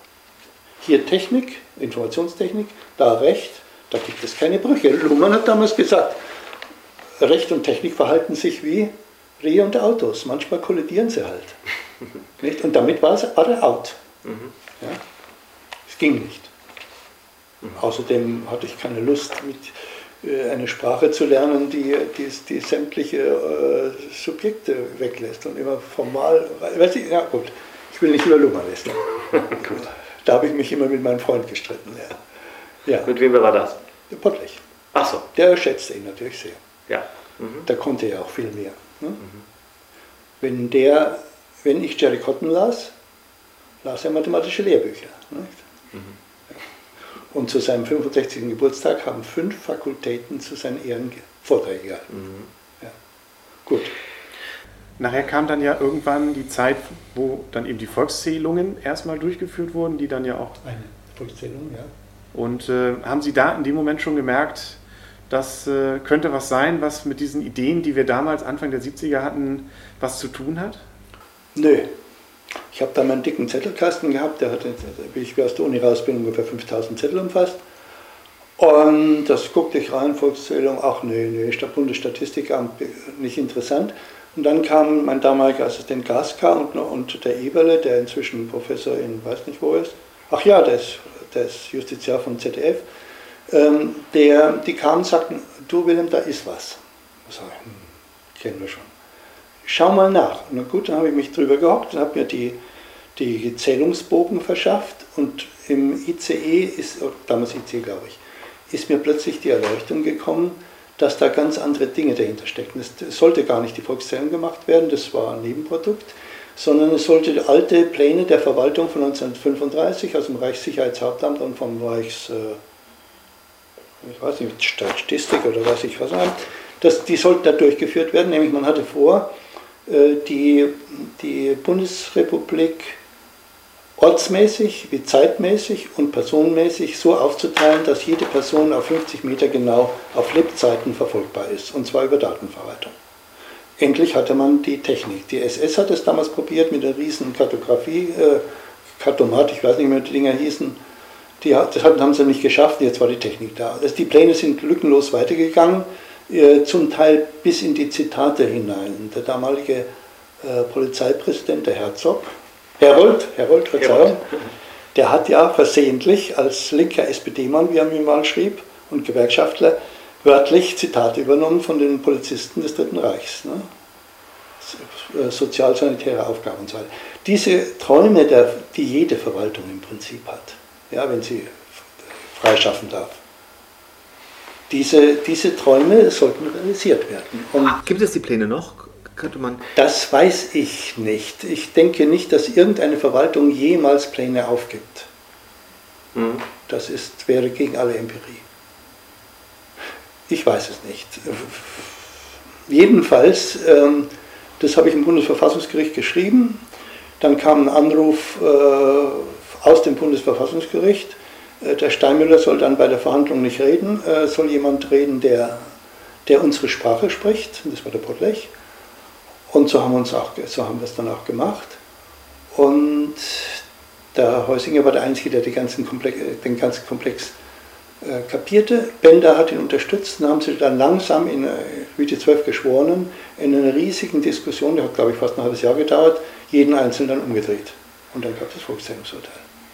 B: Hier Technik, Informationstechnik, da Recht, da gibt es keine Brüche. Luhmann hat damals gesagt, Recht und Technik verhalten sich wie Rehe und Autos. Manchmal kollidieren sie halt. Nicht? Und damit war, es, war er out. Mhm. Ja? Es ging nicht. Mhm. Außerdem hatte ich keine Lust, mit, äh, eine Sprache zu lernen, die, die, die sämtliche äh, Subjekte weglässt und immer formal. Weiß ich, ja gut, ich will nicht über Luhmann lesen. Da habe ich mich immer mit meinem Freund gestritten. Ja. Ja.
C: Mit wem war das?
B: Pottlich.
C: Ach so.
B: Der schätzte ihn natürlich sehr.
C: Ja. Mhm.
B: Da konnte er auch viel mehr. Ne? Mhm. Wenn, der, wenn ich Jerry Cotton las, las er mathematische Lehrbücher. Nicht? Mhm. Und zu seinem fünfundsechzigsten Geburtstag haben fünf Fakultäten zu seinen Ehren Vorträge gehalten. Mhm. Ja. Gut.
A: Nachher kam dann ja irgendwann die Zeit, wo dann eben die Volkszählungen erstmal durchgeführt wurden, die dann ja auch...
B: Eine Volkszählung, ja.
A: Und äh, haben Sie da in dem Moment schon gemerkt, das äh, könnte was sein, was mit diesen Ideen, die wir damals Anfang der siebziger hatten, was zu tun hat?
B: Nö. Ich habe da meinen dicken Zettelkasten gehabt, der hatte, wie ich aus der Uni raus bin, ungefähr fünftausend Zettel umfasst. Und das guckte ich rein, Volkszählung, ach nee, nee, Bundesstatistikamt, nicht interessant. Und dann kam mein damaliger Assistent Gaska und, und der Eberle, der inzwischen Professor in weiß nicht wo ist. Ach ja, der ist, der ist Justiziar vom Z D F. Ähm, der, die kamen und sagten, du Wilhelm, da ist was. Ich sage, hm, kennen wir schon. Schau mal nach. Na gut, dann habe ich mich drüber gehockt und habe mir die, die Zählungsbogen verschafft. Und im I C E, ist, damals I C E glaube ich, ist mir plötzlich die Erleuchtung gekommen, dass da ganz andere Dinge dahinter stecken. Es sollte gar nicht die Volkszählung gemacht werden, das war ein Nebenprodukt, sondern es sollte alte Pläne der Verwaltung von neunzehnhundertfünfunddreißig aus dem Reichssicherheitshauptamt und vom Reichs, ich weiß nicht, Statistik oder weiß ich was, das, die sollten da durchgeführt werden, nämlich man hatte vor, die, die Bundesrepublik ortsmäßig wie zeitmäßig und personenmäßig so aufzuteilen, dass jede Person auf fünfzig Meter genau auf Lebzeiten verfolgbar ist, und zwar über Datenverwaltung. Endlich hatte man die Technik. Die S S hat es damals probiert mit einer riesen Kartografie, äh, Kartomat, ich weiß nicht mehr, wie die Dinger hießen, die, das haben sie nicht geschafft, jetzt war die Technik da. Also die Pläne sind lückenlos weitergegangen, äh, zum Teil bis in die Zitate hinein. Der damalige äh, Polizeipräsident, der Herzog, Herold, Herold, Verzeihung, der hat ja versehentlich als linker S P D-Mann, wie er mir mal schrieb, und Gewerkschaftler, wörtlich Zitate übernommen von den Polizisten des Dritten Reichs. Ne? Sozialsanitäre Aufgaben und so weiter. Diese Träume, der, die jede Verwaltung im Prinzip hat, ja, wenn sie freischaffen darf, diese, diese Träume sollten realisiert werden. Und
C: gibt es die Pläne noch? Könnte man
B: das weiß ich nicht. Ich denke nicht, dass irgendeine Verwaltung jemals Pläne aufgibt. Mhm. Das ist, wäre gegen alle Empirie. Ich weiß es nicht. Jedenfalls, ähm, das habe ich im Bundesverfassungsgericht geschrieben. Dann kam ein Anruf äh, aus dem Bundesverfassungsgericht. Äh, der Steinmüller soll dann bei der Verhandlung nicht reden, äh, soll jemand reden, der, der unsere Sprache spricht. Das war der Pottlech. Und so haben, wir uns auch, so haben wir es dann auch gemacht. Und der Heusinger war der Einzige, der die ganzen Komplex, den ganzen Komplex äh, kapierte. Bender hat ihn unterstützt und haben sie dann langsam, in, wie die zwölf Geschworenen, in einer riesigen Diskussion, die hat glaube ich fast ein halbes Jahr gedauert, jeden Einzelnen dann umgedreht. Und dann gab es das Volkszählungsurteil.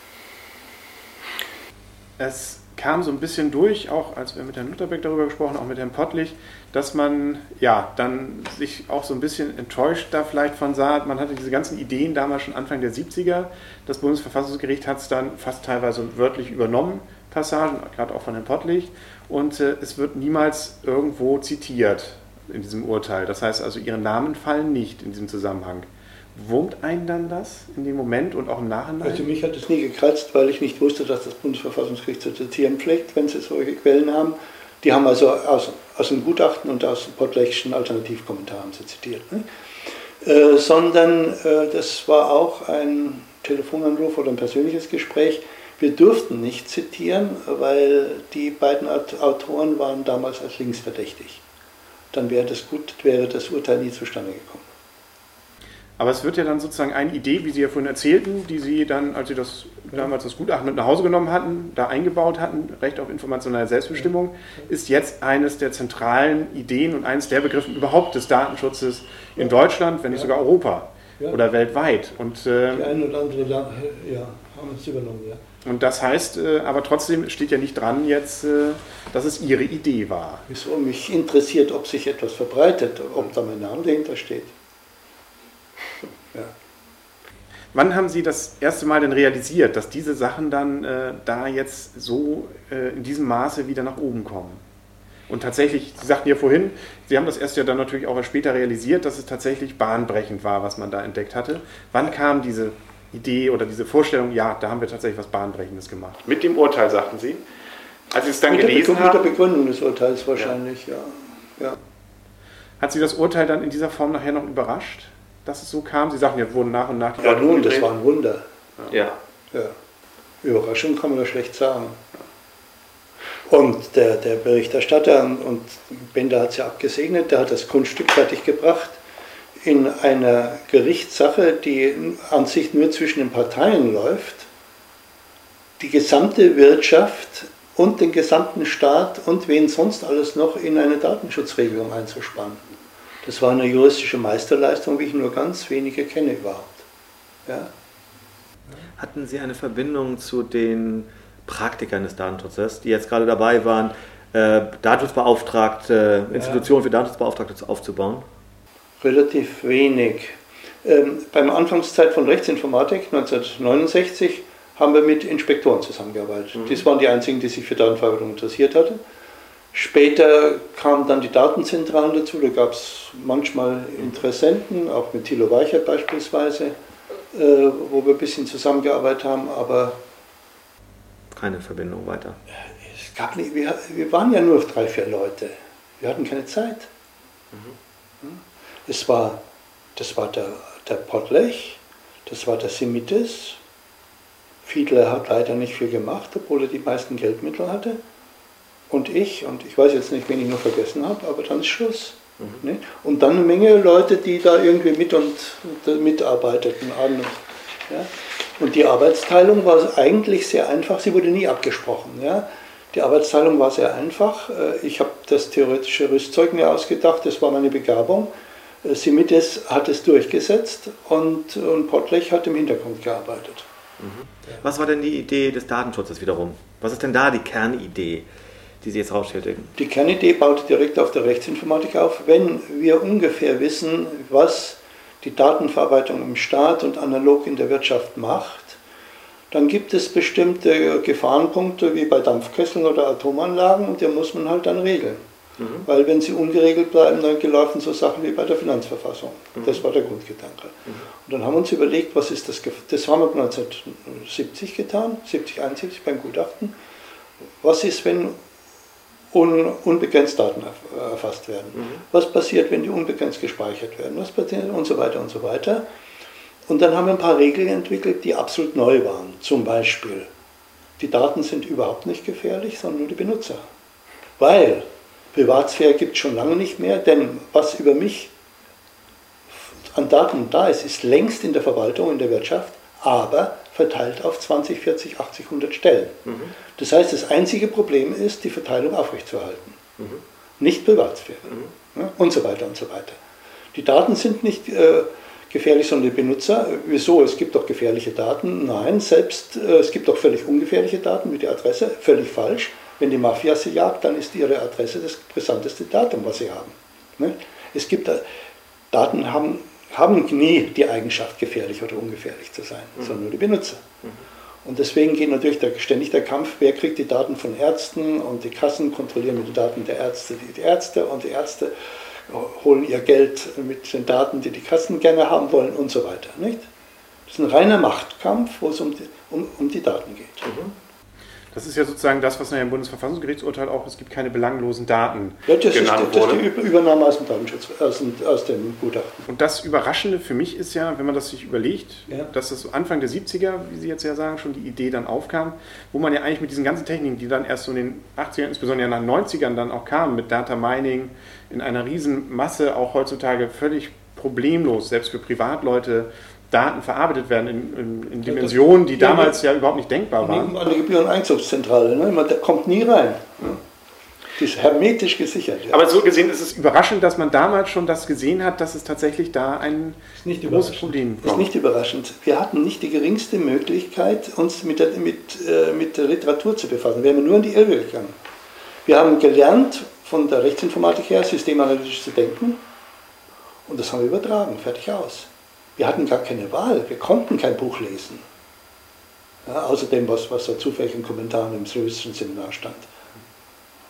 A: Es kam so ein bisschen durch, auch als wir mit Herrn Lutherbeck darüber gesprochen haben, auch mit Herrn Pottlich, dass man ja dann sich auch so ein bisschen enttäuscht da vielleicht von sah. Man hatte diese ganzen Ideen damals schon Anfang der siebziger. Das Bundesverfassungsgericht hat es dann fast teilweise wörtlich übernommen, Passagen, gerade auch von Herrn Pottlich. Und äh, es wird niemals irgendwo zitiert in diesem Urteil. Das heißt also, Ihre Namen fallen nicht in diesem Zusammenhang. Wurmt einen dann das in dem Moment und auch im Nachhinein?
B: Also mich hat es nie gekratzt, weil ich nicht wusste, dass das Bundesverfassungsgericht zu zitieren pflegt, wenn sie solche Quellen haben. Die haben also aus, aus dem Gutachten und aus dem Pottlechschen Alternativkommentaren sie zitiert. Ne? Äh, sondern äh, das war auch ein Telefonanruf oder ein persönliches Gespräch. Wir durften nicht zitieren, weil die beiden Autoren waren damals als linksverdächtig. Dann wäre das, gut, wäre das Urteil nie zustande gekommen.
A: Aber es wird ja dann sozusagen eine Idee, wie Sie ja vorhin erzählten, die Sie dann, als Sie das, damals das Gutachten mit nach Hause genommen hatten, da eingebaut hatten, Recht auf informationelle Selbstbestimmung, ist jetzt eines der zentralen Ideen und eines der Begriffe überhaupt des Datenschutzes in Deutschland, wenn nicht sogar Europa ja. oder weltweit. Und, äh,
B: die eine oder andere ja, haben es übernommen, ja.
A: Und das heißt, äh, aber trotzdem steht ja nicht dran jetzt, äh, dass es Ihre Idee war.
B: Wieso? Mich interessiert, ob sich etwas verbreitet, ob da mein Name dahinter steht. Ja.
A: Wann haben Sie das erste Mal denn realisiert, dass diese Sachen dann äh, da jetzt so äh, in diesem Maße wieder nach oben kommen? Und tatsächlich, Sie sagten ja vorhin, Sie haben das erst ja dann natürlich auch später realisiert, dass es tatsächlich bahnbrechend war, was man da entdeckt hatte. Wann kam diese Idee oder diese Vorstellung, ja, da haben wir tatsächlich was Bahnbrechendes gemacht? Mit dem Urteil, sagten Sie? Als Sie es dann
B: mit
A: gelesen
B: der, haben? Mit der Begründung des Urteils wahrscheinlich, ja. ja. ja.
A: Hat Sie das Urteil dann in dieser Form nachher noch überrascht, dass es so kam? Sie sagten ja, wurden nach und nach die
B: Ja, nun, das war ein Wunder.
A: Ja.
B: ja. Überraschung kann man da schlecht sagen. Und der, der Berichterstatter, und Bender hat es ja abgesegnet, der hat das Kunststück fertiggebracht, in einer Gerichtssache, die an sich nur zwischen den Parteien läuft, die gesamte Wirtschaft und den gesamten Staat und wen sonst alles noch in eine Datenschutzregelung einzuspannen. Das war eine juristische Meisterleistung, wie ich nur ganz wenige kenne überhaupt. Ja?
C: Hatten Sie eine Verbindung zu den Praktikern des Datenschutzes, die jetzt gerade dabei waren, äh, Datenschutzbeauftragte, Institutionen für Datenschutzbeauftragte aufzubauen?
B: Relativ wenig. Ähm, beim Anfangszeit von Rechtsinformatik neunzehnhundertneunundsechzig haben wir mit Inspektoren zusammengearbeitet. Mhm. Das waren die einzigen, die sich für Datenverarbeitung interessiert hatten. Später kamen dann die Datenzentralen dazu, da gab es manchmal Interessenten, auch mit Thilo Weichert beispielsweise, äh, wo wir ein bisschen zusammengearbeitet haben, aber
C: keine Verbindung weiter.
B: Es gab nicht, wir, wir waren ja nur drei, vier Leute. Wir hatten keine Zeit. Mhm. Es war, das war der, der Pottlech, das war der Simitis. Fiedler hat leider nicht viel gemacht, obwohl er die meisten Geldmittel hatte. Und ich, und ich weiß jetzt nicht, wen ich noch vergessen habe, aber dann ist Schluss. Mhm. Ne? Und dann eine Menge Leute, die da irgendwie mit und, und mitarbeiteten. Ja? Und die Arbeitsteilung war eigentlich sehr einfach, sie wurde nie abgesprochen. Ja? Die Arbeitsteilung war sehr einfach. Ich habe das theoretische Rüstzeug mir ausgedacht, das war meine Begabung. Simitis hat es durchgesetzt und, und Pottlech hat im Hintergrund gearbeitet.
C: Mhm. Was war denn die Idee des Datenschutzes wiederum? Was ist denn da die Kernidee, die Sie jetzt rausstellten?
B: Die Kernidee baute direkt auf der Rechtsinformatik auf. Wenn wir ungefähr wissen, was die Datenverarbeitung im Staat und analog in der Wirtschaft macht, dann gibt es bestimmte Gefahrenpunkte wie bei Dampfkesseln oder Atomanlagen und die muss man halt dann regeln. Mhm. Weil wenn sie ungeregelt bleiben, dann gelaufen so Sachen wie bei der Finanzverfassung. Mhm. Das war der Grundgedanke. Mhm. Und dann haben wir uns überlegt, was ist das, das haben wir neunzehnhundertsiebzig getan, siebzig, einundsiebzig beim Gutachten. Was ist, wenn un, unbegrenzt Daten erfasst werden? Mhm. Was passiert, wenn die unbegrenzt gespeichert werden? Was passiert und so weiter und so weiter. Und dann haben wir ein paar Regeln entwickelt, die absolut neu waren. Zum Beispiel, die Daten sind überhaupt nicht gefährlich, sondern nur die Benutzer. Weil Privatsphäre gibt es schon lange nicht mehr, denn was über mich an Daten da ist, ist längst in der Verwaltung, in der Wirtschaft, aber verteilt auf zwanzig, vierzig, achtzig, hundert Stellen. Mhm. Das heißt, das einzige Problem ist, die Verteilung aufrechtzuerhalten. Mhm. Nicht Privatsphäre. Mhm. Ja, und so weiter und so weiter. Die Daten sind nicht äh, gefährlich, sondern die Benutzer. Wieso? Es gibt doch gefährliche Daten. Nein, selbst äh, es gibt auch völlig ungefährliche Daten wie die Adresse. Völlig falsch. Wenn die Mafia sie jagt, dann ist ihre Adresse das brisanteste Datum, was sie haben. Ne? Es gibt, Daten haben, haben nie die Eigenschaft, gefährlich oder ungefährlich zu sein, mhm. sondern nur die Benutzer. Mhm. Und deswegen geht natürlich der, ständig der Kampf, wer kriegt die Daten von Ärzten und die Kassen kontrollieren mit den Daten der Ärzte die, die Ärzte und die Ärzte holen ihr Geld mit den Daten, die die Kassen gerne haben wollen und so weiter. Nicht? Das ist ein reiner Machtkampf, wo es um die, um, um die Daten geht.
A: Mhm. Das ist ja sozusagen das, was nachher im Bundesverfassungsgerichtsurteil auch, es gibt keine belanglosen Daten
B: ja, das genannt ist, das wurde. Das ist die Übernahme aus dem Datenschutz, aus dem, aus dem Gutachten.
A: Und das Überraschende für mich ist ja, wenn man das sich überlegt, ja. dass das Anfang der siebziger, wie Sie jetzt ja sagen, schon die Idee dann aufkam, wo man ja eigentlich mit diesen ganzen Techniken, die dann erst so in den achtzigern, insbesondere nach den neunzigern dann auch kamen, mit Data Mining in einer riesen Masse, auch heutzutage völlig problemlos, selbst für Privatleute, Daten verarbeitet werden in, in, in Dimensionen, die ja, damals ja überhaupt nicht denkbar waren.
B: An die Gebühreneinzugszentrale, ne? Man kommt nie rein. Ne? Die ist hermetisch gesichert. Ja.
A: Aber so gesehen ist es überraschend, dass man damals schon das gesehen hat, dass es tatsächlich da ein großes Problem
B: kommt. Ist nicht überraschend. Wir hatten nicht die geringste Möglichkeit, uns mit der, mit, äh, mit der Literatur zu befassen. Wir haben nur in die Irre gegangen. Wir haben gelernt, von der Rechtsinformatik her, systemanalytisch zu denken und das haben wir übertragen, fertig aus. Wir hatten gar keine Wahl, wir konnten kein Buch lesen. Ja, außer dem, was, was da zufällig in Kommentaren im slowistischen Seminar stand.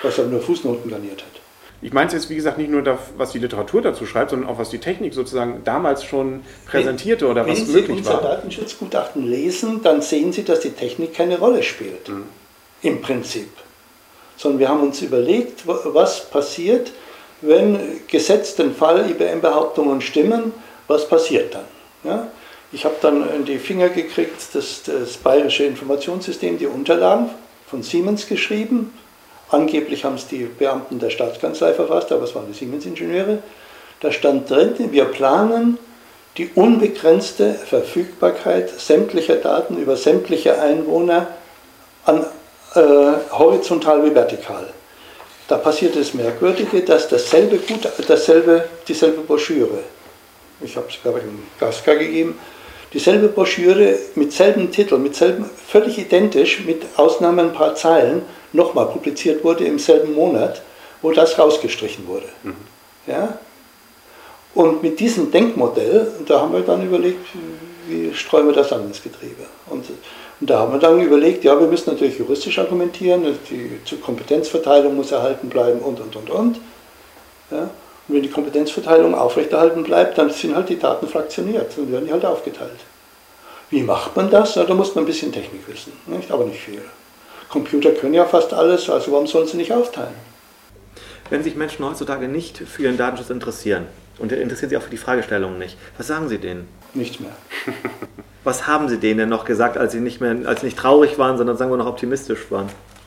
B: was aber nur Fußnoten garniert hat.
A: Ich meine es jetzt, wie gesagt, nicht nur, das, was die Literatur dazu schreibt, sondern auch, was die Technik sozusagen damals schon präsentierte oder was möglich war.
B: Wenn Sie unser Datenschutzgutachten lesen, dann sehen Sie, dass die Technik keine Rolle spielt, mhm. im Prinzip. Sondern wir haben uns überlegt, was passiert, wenn gesetzt den Fall I B M-Behauptungen stimmen, was passiert dann? Ja? Ich habe dann in die Finger gekriegt, das, das Bayerische Informationssystem, die Unterlagen von Siemens geschrieben. Angeblich haben es die Beamten der Staatskanzlei verfasst, aber es waren die Siemens-Ingenieure. Da stand drin, wir planen die unbegrenzte Verfügbarkeit sämtlicher Daten über sämtliche Einwohner an, äh, horizontal wie vertikal. Da passiert das Merkwürdige, dass dasselbe, Gut, dasselbe dieselbe Broschüre, ich habe es glaube ich im Gasca gegeben, dieselbe Broschüre mit selben Titel, mit selben, völlig identisch, mit Ausnahme ein paar Zeilen, nochmal publiziert wurde im selben Monat, wo das rausgestrichen wurde. Mhm. Ja? Und mit diesem Denkmodell, da haben wir dann überlegt, wie streuen wir das an ins Getriebe. Und, und da haben wir dann überlegt, ja, wir müssen natürlich juristisch argumentieren, die Kompetenzverteilung muss erhalten bleiben und, und, und, und. Ja? Und wenn die Kompetenzverteilung aufrechterhalten bleibt, dann sind halt die Daten fraktioniert und werden die halt aufgeteilt. Wie macht man das? Na, da muss man ein bisschen Technik wissen, nicht? Aber nicht viel. Computer können ja fast alles, also warum sollen sie nicht aufteilen?
C: Wenn sich Menschen heutzutage nicht für ihren Datenschutz interessieren und interessieren sich auch für die Fragestellungen nicht, was sagen Sie denen?
B: Nichts mehr.
C: Was haben Sie denen denn noch gesagt, als sie nicht mehr, als sie nicht traurig waren, sondern sagen wir noch optimistisch waren?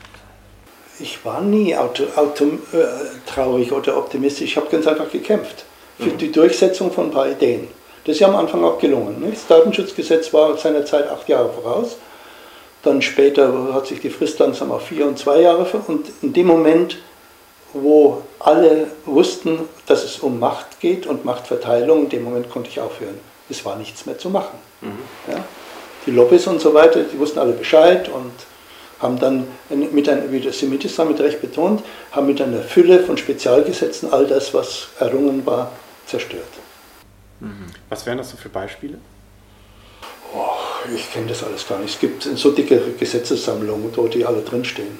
B: Ich war nie auto, auto, äh, traurig oder optimistisch, ich habe ganz einfach gekämpft für mhm. die Durchsetzung von ein paar Ideen. Das ist ja am Anfang auch gelungen. Nicht? Das Datenschutzgesetz war seiner Zeit acht Jahre voraus. Dann später hat sich die Frist langsam auf vier und zwei Jahre ver- und in dem Moment, wo alle wussten, dass es um Macht geht und Machtverteilung, in dem Moment konnte ich aufhören. Es war nichts mehr zu machen. Mhm. Ja? Die Lobbys und so weiter, die wussten alle Bescheid und haben dann, mit einer, wie das Semitis mit Recht betont, haben mit einer Fülle von Spezialgesetzen all das, was errungen war, zerstört.
A: Mhm. Was wären das so für Beispiele?
B: Oh, ich kenne das alles gar nicht. Es gibt so dicke Gesetzessammlungen, wo die alle drinstehen.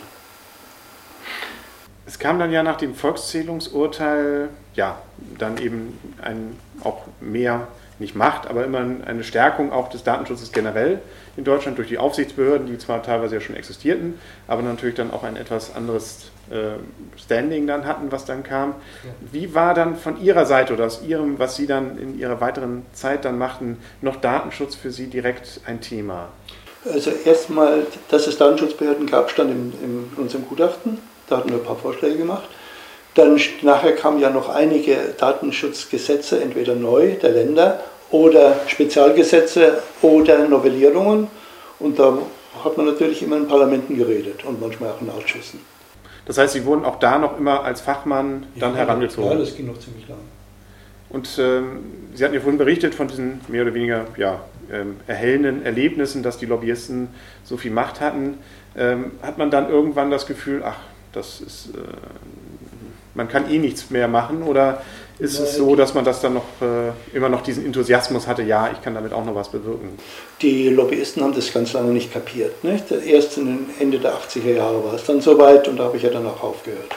A: Es kam dann ja nach dem Volkszählungsurteil, ja, dann eben ein, auch mehr, nicht Macht, aber immer eine Stärkung auch des Datenschutzes generell in Deutschland durch die Aufsichtsbehörden, die zwar teilweise ja schon existierten, aber natürlich dann auch ein etwas anderes äh, Standing dann hatten, was dann kam. Ja. Wie war dann von Ihrer Seite oder aus Ihrem, was Sie dann in Ihrer weiteren Zeit dann machten, noch Datenschutz für Sie direkt ein Thema?
B: Also erstmal, dass es Datenschutzbehörden gab, stand in, in unserem Gutachten. Da hatten wir ein paar Vorschläge gemacht. Dann nachher kamen ja noch einige Datenschutzgesetze, entweder neu der Länder oder Spezialgesetze oder Novellierungen. Und da hat man natürlich immer in Parlamenten geredet und manchmal auch in Ausschüssen.
A: Das heißt, Sie wurden auch da noch immer als Fachmann dann
B: ja,
A: herangezogen?
B: Ja, das ging noch ziemlich lang.
A: Und ähm, Sie hatten ja vorhin berichtet von diesen mehr oder weniger ja, ähm, erhellenden Erlebnissen, dass die Lobbyisten so viel Macht hatten. Ähm, hat man dann irgendwann das Gefühl, ach, das ist, äh, man kann eh nichts mehr machen, oder ist es so, dass man das dann noch äh, immer noch diesen Enthusiasmus hatte, ja, ich kann damit auch noch was bewirken?
B: Die Lobbyisten haben das ganz lange nicht kapiert. Nicht? Erst in den Ende der achtziger Jahre war es dann soweit und da habe ich ja dann auch aufgehört.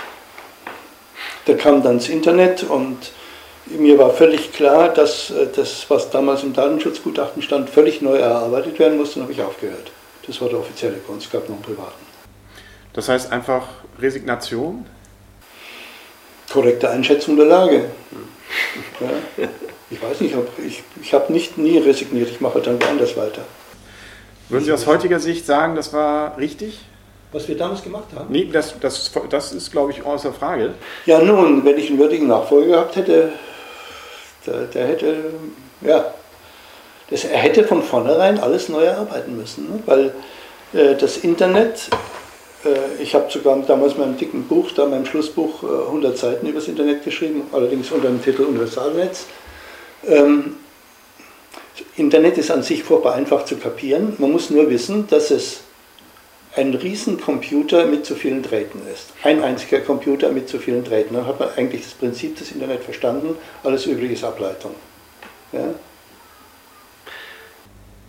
B: Da kam dann das Internet und mir war völlig klar, dass das, was damals im Datenschutzgutachten stand, völlig neu erarbeitet werden musste, und habe ich aufgehört. Das war der offizielle Grund, es gab noch einen privaten.
A: Das heißt einfach Resignation?
B: Korrekte Einschätzung der Lage. Ja. Ich weiß nicht, ich, ich habe nicht nie resigniert, ich mache dann woanders weiter.
A: Würden Sie aus heutiger Sicht sagen, das war richtig?
B: Was wir damals gemacht haben?
A: Nee, das, das, das ist, glaube ich, außer Frage.
B: Ja nun, wenn ich einen würdigen Nachfolger gehabt hätte, der, der hätte, ja, das, er hätte von vornherein alles neu erarbeiten müssen, ne? Weil äh, das Internet, äh, ich habe sogar damals in meinem dicken Buch, da in meinem Schlussbuch, äh, hundert Seiten über das Internet geschrieben, allerdings unter dem Titel Universalnetz. Ähm, Internet ist an sich furchtbar einfach zu kapieren, man muss nur wissen, dass es ein Riesencomputer mit zu vielen Drähten ist. Ein einziger Computer mit zu vielen Drähten. Dann hat man eigentlich das Prinzip des Internet verstanden, alles Übrige ist Ableitung. Ja?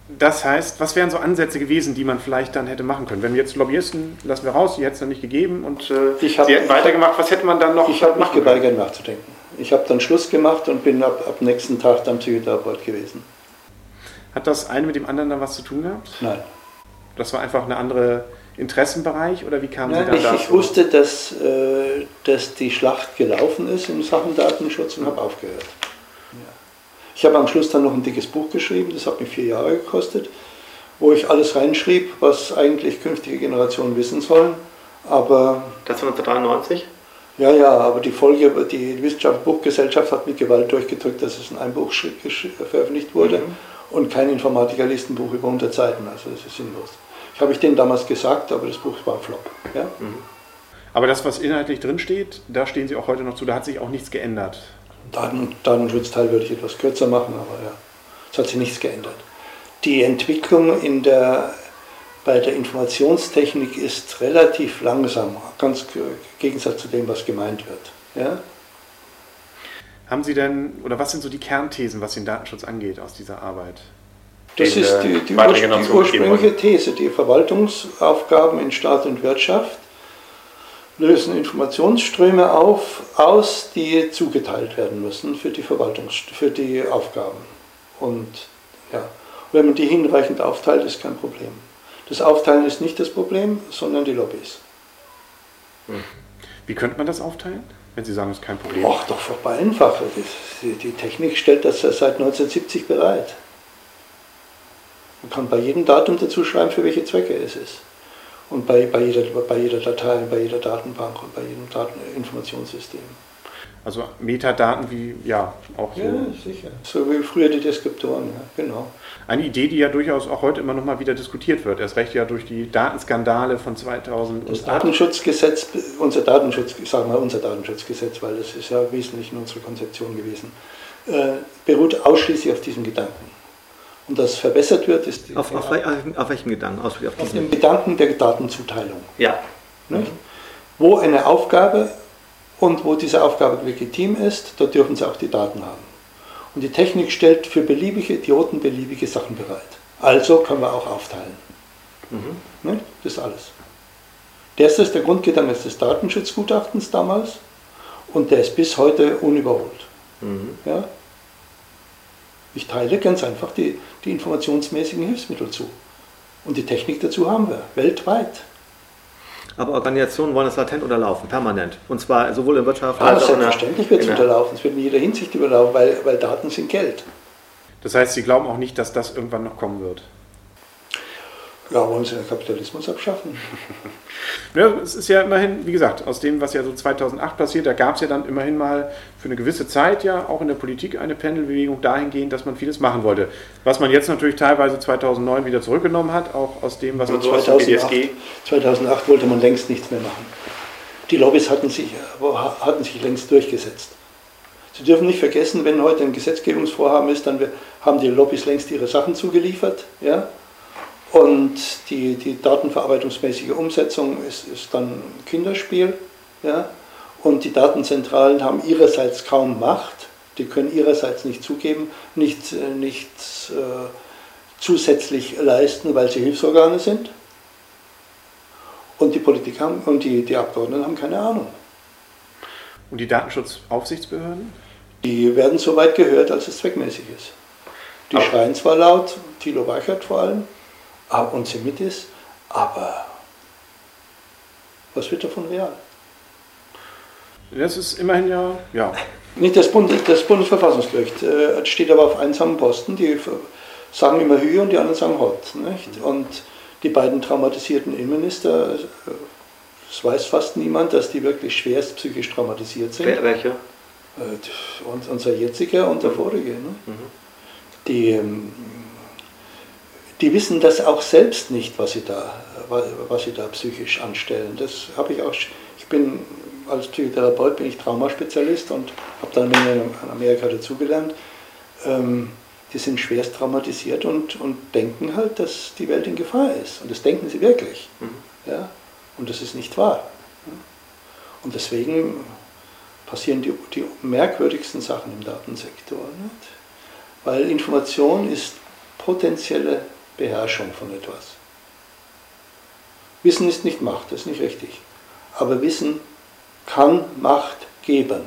A: Das heißt, was wären so Ansätze gewesen, die man vielleicht dann hätte machen können? Wenn wir jetzt Lobbyisten, lassen wir raus, die hätte es dann nicht gegeben und äh,
B: ich hab,
A: Sie hätten weitergemacht, was hätte man dann noch
B: Ich habe mich geweigert nachzudenken. Ich habe dann Schluss gemacht und bin ab, ab nächsten Tag dann Psychotherapeut gewesen.
A: Hat das eine mit dem anderen dann was zu tun gehabt?
B: Nein.
A: Das war einfach eine andere Interessenbereich oder wie kamen
B: Nein,
A: Sie dann
B: ich,
A: dazu?
B: ich wusste, dass, äh, dass die Schlacht gelaufen ist in Sachen Datenschutz und habe aufgehört. Ja. Ich habe am Schluss dann noch ein dickes Buch geschrieben, das hat mich vier Jahre gekostet, wo ich alles reinschrieb, was eigentlich künftige Generationen wissen sollen. Aber
C: das war neunzehnhundertdreiundneunzig?
B: Ja, ja, aber die Folge, die Wissenschaftsbuchgesellschaft hat mit Gewalt durchgedrückt, dass es in einem Buch veröffentlicht wurde mhm. und kein Informatiker liest ein Buch über hundert Seiten, also das ist sinnlos. Ich habe ich denen damals gesagt, aber das Buch war ein Flop. Ja? Mhm.
A: Aber das, was inhaltlich drinsteht, da stehen Sie auch heute noch zu, da hat sich auch nichts geändert.
B: Daten, Datenschutzteil würde ich etwas kürzer machen, aber ja, es hat sich nichts geändert. Die Entwicklung in der, bei der Informationstechnik ist relativ langsam, ganz im Gegensatz zu dem, was gemeint wird. Ja?
A: Haben Sie denn, oder was sind so die Kernthesen, was den Datenschutz angeht aus dieser Arbeit?
B: Das
A: den,
B: ist die, die, Ur die ursprüngliche These, die Verwaltungsaufgaben in Staat und Wirtschaft lösen Informationsströme auf, aus, die zugeteilt werden müssen für die Verwaltungs für die Aufgaben. Und ja, wenn man die hinreichend aufteilt, ist kein Problem. Das Aufteilen ist nicht das Problem, sondern die Lobbys.
A: Wie könnte man das aufteilen, wenn Sie sagen, es ist kein Problem?
B: Ach, doch vorbei einfach. Die, die Technik stellt das seit neunzehnhundertsiebzig bereit. Man kann bei jedem Datum dazu schreiben, für welche Zwecke es ist. Und bei, bei, jeder, bei jeder Datei, bei jeder Datenbank und bei jedem Dateninformationssystem.
A: Also Metadaten wie, ja, auch so.
B: Ja, sicher. So wie früher die Deskriptoren, ja, genau.
A: Eine Idee, die ja durchaus auch heute immer noch mal wieder diskutiert wird. Erst recht ja durch die Datenskandale von zweitausendacht.
B: Das Datenschutzgesetz, unser Datenschutz, ich sage mal unser Datenschutzgesetz, weil das ist ja wesentlich in unserer Konzeption gewesen, äh, beruht ausschließlich auf diesem Gedanken. Und das verbessert wird, ist...
C: Auf, auf, auf, auf welchen Gedanken? Auf,
B: auf, auf dem Gedanken der Datenzuteilung.
C: Ja.
B: Nicht? Wo eine Aufgabe und wo diese Aufgabe legitim ist, dort dürfen sie auch die Daten haben. Und die Technik stellt für beliebige Idioten beliebige Sachen bereit. Also können wir auch aufteilen. Mhm. Nicht? Das ist alles. Das ist der Grundgedanke des Datenschutzgutachtens damals und der ist bis heute unüberholt. Mhm. Ja? Ich teile ganz einfach die, die informationsmäßigen Hilfsmittel zu. Und die Technik dazu haben wir, weltweit.
C: Aber Organisationen wollen es latent unterlaufen, permanent. Und zwar sowohl in Wirtschaft
B: als auch in der... Selbstverständlich wird es unterlaufen. Es wird in jeder Hinsicht überlaufen, weil, weil Daten sind Geld.
A: Das heißt, Sie glauben auch nicht, dass das irgendwann noch kommen wird?
B: Ja, wollen Sie den Kapitalismus abschaffen?
A: Ja, es ist ja immerhin, wie gesagt, aus dem, was ja so zweitausendacht passiert, da gab es ja dann immerhin mal für eine gewisse Zeit ja auch in der Politik eine Pendelbewegung dahingehend, dass man vieles machen wollte. Was man jetzt natürlich teilweise zweitausendneun wieder zurückgenommen hat, auch aus dem, was man so aus dem B D S G...
B: zweitausendacht wollte man längst nichts mehr machen. Die Lobbys hatten sich, hatten sich längst durchgesetzt. Sie dürfen nicht vergessen, wenn heute ein Gesetzgebungsvorhaben ist, dann haben die Lobbys längst ihre Sachen zugeliefert, ja? Und die, die datenverarbeitungsmäßige Umsetzung ist, ist dann ein Kinderspiel. Ja? Und die Datenzentralen haben ihrerseits kaum Macht. Die können ihrerseits nicht zugeben, nichts, nichts äh, zusätzlich leisten, weil sie Hilfsorgane sind. Und die Politiker haben, und die, die Abgeordneten haben keine Ahnung.
A: Und die Datenschutzaufsichtsbehörden?
B: Die werden so weit gehört, als es zweckmäßig ist. Die Aber schreien zwar laut, Thilo Weichert vor allem, und Semitis, aber was wird davon real?
A: Das ist immerhin ja, ja.
B: Nicht das, Bund, das Bundesverfassungsgericht äh, steht aber auf einsamen Posten, die sagen immer Hü und die anderen sagen Hott. Nicht? Mhm. Und die beiden traumatisierten Innenminister, es weiß fast niemand, dass die wirklich schwerst psychisch traumatisiert sind.
C: Wer, welche?
B: Äh, unser jetziger und der vorige. Ne? Mhm. Die ähm, Die wissen das auch selbst nicht, was sie da, was sie da psychisch anstellen. Das habe ich auch. Ich bin als Psychotherapeut bin ich Traumaspezialist und habe dann in Amerika dazugelernt. Ähm, die sind schwerst traumatisiert und, und denken halt, dass die Welt in Gefahr ist. Und das denken sie wirklich. Mhm. Ja? Und das ist nicht wahr. Und deswegen passieren die, die merkwürdigsten Sachen im Datensektor. Nicht? Weil Information ist potenzielle Beherrschung von etwas. Wissen ist nicht Macht, das ist nicht richtig. Aber Wissen kann Macht geben.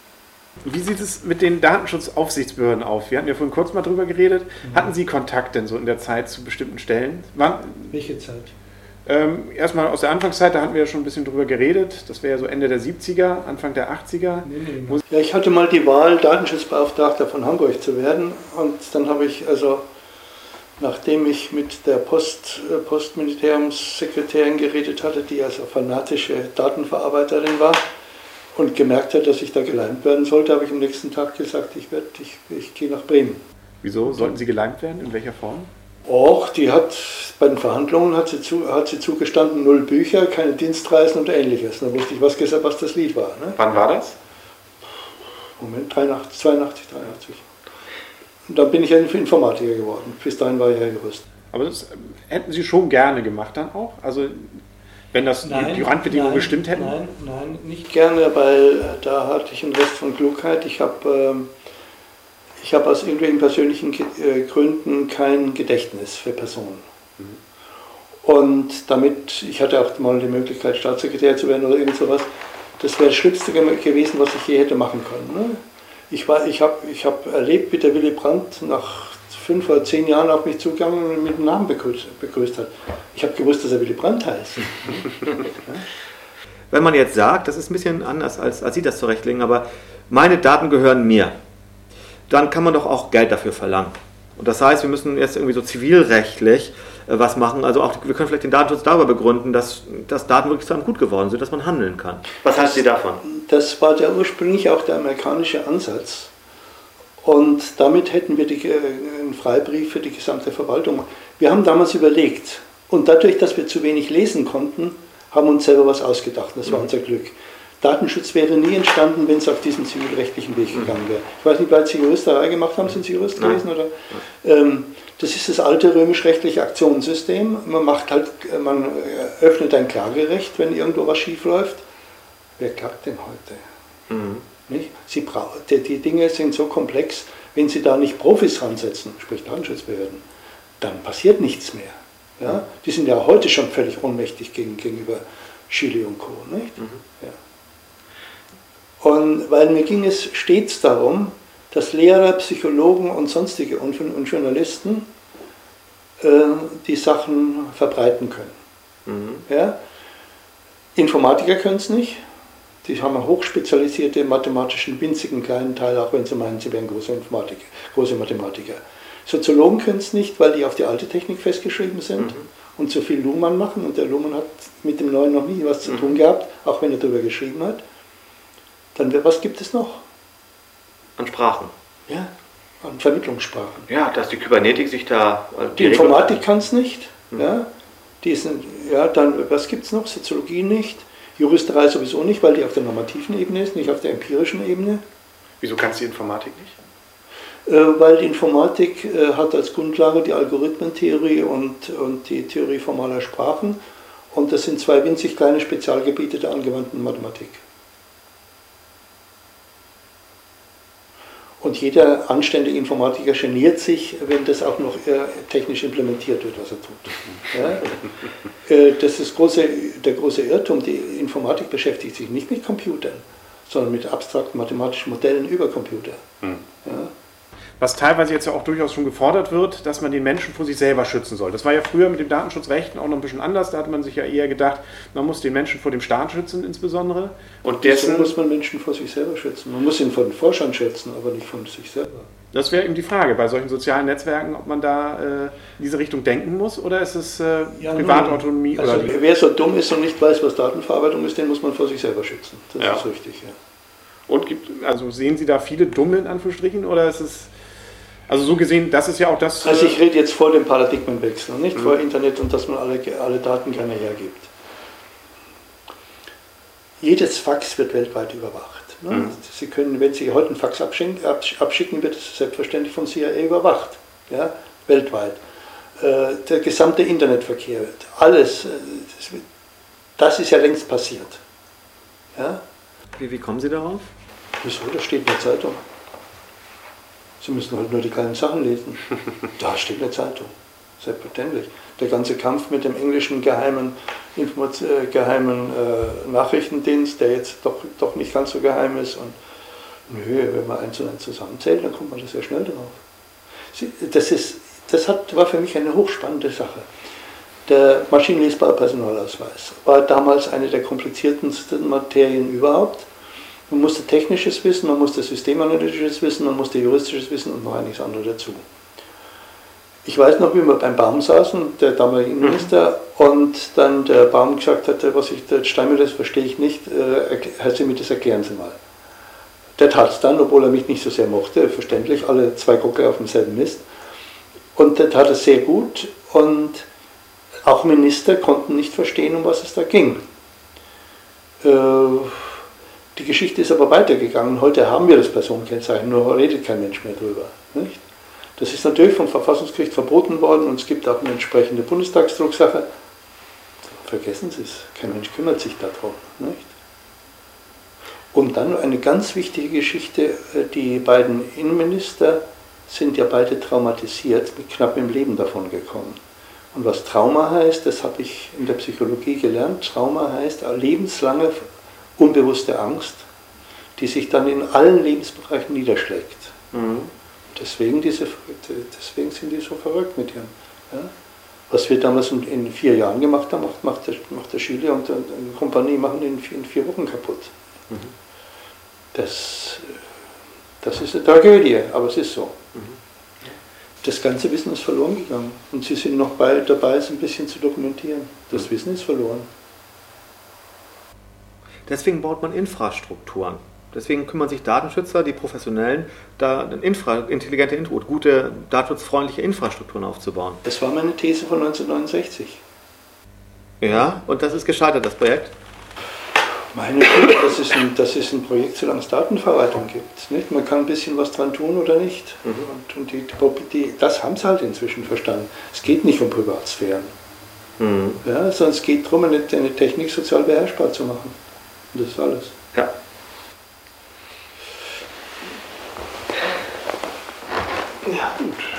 A: Wie sieht es mit den Datenschutzaufsichtsbehörden auf? Wir hatten ja vorhin kurz mal drüber geredet. Mhm. Hatten Sie Kontakt denn so in der Zeit zu bestimmten Stellen? Wann?
B: Welche Zeit?
A: Ähm, erstmal aus der Anfangszeit, da hatten wir ja schon ein bisschen drüber geredet. Das wäre ja so Ende der siebziger, Anfang der achtziger.
B: Nee, nee, nee. Ja, ich hatte mal die Wahl, Datenschutzbeauftragter von Hamburg zu werden. Und dann habe ich, also nachdem ich mit der Post, Postministeriumssekretärin geredet hatte, die also fanatische Datenverarbeiterin war, und gemerkt hat, dass ich da geleimt werden sollte, habe ich am nächsten Tag gesagt, ich, werd, ich, ich gehe nach Bremen.
A: Wieso sollten Sie geleimt werden? In welcher Form?
B: Och, die hat bei den Verhandlungen hat sie, zu, hat sie zugestanden, null Bücher, keine Dienstreisen und ähnliches. Da wusste ich, was, was das Lied war. Ne?
A: Wann war das?
B: Moment, dreiundachtzig, zweiundachtzig, dreiundachtzig. Und dann bin ich ja Informatiker geworden. Bis dahin war ich ja Jurist.
A: Aber das hätten Sie schon gerne gemacht dann auch? Also wenn das nein, die Randbedingungen nein, bestimmt hätten?
B: Nein, nein, nicht gerne, weil da hatte ich einen Rest von Klugheit. Ich habe ähm, ich hab aus irgendwelchen persönlichen äh, Gründen kein Gedächtnis für Personen. Mhm. Und damit, ich hatte auch mal die Möglichkeit, Staatssekretär zu werden oder irgend sowas, das wäre das Schlimmste gewesen, was ich je hätte machen können. Ne? Ich, war, ich habe ich hab erlebt, wie der Willy Brandt nach fünf oder zehn Jahren auf mich zugegangen und mit dem Namen begrüßt, begrüßt hat. Ich habe gewusst, dass er Willy Brandt heißt. Ja?
C: Wenn man jetzt sagt, das ist ein bisschen anders, als, als Sie das zurechtlegen, aber meine Daten gehören mir, dann kann man doch auch Geld dafür verlangen. Und das heißt, wir müssen jetzt irgendwie so zivilrechtlich äh, was machen. Also auch, wir können vielleicht den Datenschutz darüber begründen, dass, dass Daten wirklich zu einem Gut geworden sind, dass man handeln kann. Was halten Sie davon?
B: Das war der ursprünglich auch der amerikanische Ansatz. Und damit hätten wir die, äh, einen Freibrief für die gesamte Verwaltung. Wir haben damals überlegt, und dadurch, dass wir zu wenig lesen konnten, haben wir uns selber was ausgedacht. Das war unser Glück. Datenschutz wäre nie entstanden, wenn es auf diesen zivilrechtlichen Weg gegangen wäre. Ich weiß nicht, weil Sie Juristerei gemacht haben, sind Sie Jurist gewesen? Oder? Ähm, das ist das alte römisch-rechtliche Aktionssystem. Man macht halt, man öffnet ein Klagerecht, wenn irgendwo was schief läuft. Wer klagt denn heute? Mhm. Nicht? Sie die, die Dinge sind so komplex, wenn Sie da nicht Profis ransetzen, sprich Datenschutzbehörden, dann passiert nichts mehr. Ja? Die sind ja heute schon völlig ohnmächtig gegen, gegenüber Chile und Co. Nicht? Mhm. Ja. Und weil mir ging es stets darum, dass Lehrer, Psychologen und sonstige und, und Journalisten äh, die Sachen verbreiten können. Mhm. Ja? Informatiker können es nicht. Die haben einen hochspezialisierte mathematischen, winzigen kleinen Teil, auch wenn sie meinen, sie wären große Informatiker, große Mathematiker. Soziologen können es nicht, weil die auf die alte Technik festgeschrieben sind mhm. und so viel Luhmann machen. Und der Luhmann hat mit dem Neuen noch nie was zu tun gehabt, auch wenn er darüber geschrieben hat. Dann, was gibt es noch?
C: An Sprachen.
B: Ja, an Vermittlungssprachen.
C: Ja, dass die Kybernetik sich da...
B: Die, die Informatik kann es nicht. Mhm. Ja, die sind, ja, dann, was gibt es noch? Soziologie nicht. Juristerei sowieso nicht, weil die auf der normativen Ebene ist, nicht auf der empirischen Ebene.
A: Wieso kann es die Informatik nicht?
B: Äh, weil die Informatik äh, hat als Grundlage die Algorithmentheorie und, und die Theorie formaler Sprachen. Und das sind zwei winzig kleine Spezialgebiete der angewandten Mathematik. Und jeder anständige Informatiker geniert sich, wenn das auch noch äh, technisch implementiert wird, was er tut. Ja? äh, das ist große, der große Irrtum. Die Informatik beschäftigt sich nicht mit Computern, sondern mit abstrakten mathematischen Modellen über Computer. Mhm. Ja?
A: Was teilweise jetzt ja auch durchaus schon gefordert wird, dass man den Menschen vor sich selber schützen soll. Das war ja früher mit dem Datenschutzrechten auch noch ein bisschen anders. Da hat man sich ja eher gedacht, man muss den Menschen vor dem Staat schützen insbesondere.
B: Und dessen muss man Menschen vor sich selber schützen. Man muss ihn vor den Forschern schützen, aber nicht von sich selber.
A: Das wäre eben die Frage bei solchen sozialen Netzwerken, ob man da äh, in diese Richtung denken muss oder ist es äh, ja, Privatautonomie?
B: Also, oder wer so dumm ist und nicht weiß, was Datenverarbeitung ist, den muss man vor sich selber schützen. Das ja. ist richtig, ja.
A: Und gibt, also sehen Sie da viele Dumme in Anführungsstrichen oder ist es... Also so gesehen, das ist ja auch das...
B: Also ich rede jetzt vor dem Paradigmenwechsel, nicht mhm. vor Internet und dass man alle, alle Daten gerne hergibt. Jedes Fax wird weltweit überwacht. Ne? Mhm. Sie können, wenn Sie heute einen Fax abschicken, abschicken wird es selbstverständlich von C I A überwacht, ja? Weltweit. Äh, der gesamte Internetverkehr, alles, das ist ja längst passiert. Ja?
C: Wie, wie kommen Sie darauf?
B: Wieso? Das steht in der Zeitung. Sie müssen halt nur die kleinen Sachen lesen. Da steht eine Zeitung. selbstverständlich. Der ganze Kampf mit dem englischen geheimen, Information, äh, geheimen äh, Nachrichtendienst, der jetzt doch, doch nicht ganz so geheim ist. Und nö, wenn man eins und eins zusammenzählt, dann kommt man da sehr schnell drauf. Das, ist, das hat, war für mich eine hochspannende Sache. Der maschinenlesbare Personalausweis war damals eine der kompliziertesten Materien überhaupt. Man musste technisches Wissen, man musste systemanalytisches Wissen, man musste juristisches Wissen und noch einiges andere dazu. Ich weiß noch, wie wir beim Baum saßen, der damalige Innenminister, und dann der Baum gesagt hatte, was ich, der Steinmüller, das verstehe ich nicht, äh, Herr Simit, das erklären Sie mal. Der tat es dann, obwohl er mich nicht so sehr mochte, verständlich, alle zwei Gockel auf demselben Mist. Und der tat es sehr gut, und auch Minister konnten nicht verstehen, um was es da ging. Äh, die Geschichte ist aber weitergegangen. Heute haben wir das Personenkennzeichen, nur redet kein Mensch mehr drüber. Nicht? Das ist natürlich vom Verfassungsgericht verboten worden, und es gibt auch eine entsprechende Bundestagsdrucksache. Vergessen Sie es, kein Mensch kümmert sich darum. Nicht? Und dann eine ganz wichtige Geschichte, die beiden Innenminister sind ja beide traumatisiert, mit knapp im Leben davon gekommen. Und was Trauma heißt, das habe ich in der Psychologie gelernt. Trauma heißt lebenslange unbewusste Angst, die sich dann in allen Lebensbereichen niederschlägt. Mhm. Deswegen, diese, deswegen sind die so verrückt mit ihrem. Ja? Was wir damals in, in vier Jahren gemacht haben, macht, macht, der, macht der Schüler und eine Kompanie machen in, in vier Wochen kaputt. Mhm. Das, das ist eine Tragödie, aber es ist so. Mhm. Das ganze Wissen ist verloren gegangen, und Sie sind noch bei, dabei, es ein bisschen zu dokumentieren. Das Wissen ist verloren.
C: Deswegen baut man Infrastrukturen. Deswegen kümmern sich Datenschützer, die Professionellen, da Infra, intelligente, gute, datenschutzfreundliche Infrastrukturen aufzubauen.
B: Das war meine These von neunzehnhundertneunundsechzig.
C: Ja, und das ist gescheitert, das Projekt?
B: Meine Güte, das ist ein, das ist ein Projekt, solange es Datenverwaltung gibt. Nicht? Man kann ein bisschen was dran tun oder nicht. Mhm. Und, und die, die, das haben sie halt inzwischen verstanden. Es geht nicht um Privatsphären, mhm. ja, sondern es geht darum, eine, eine Technik sozial beherrschbar zu machen. Und das ist alles.
C: Ja.
B: Ja, gut.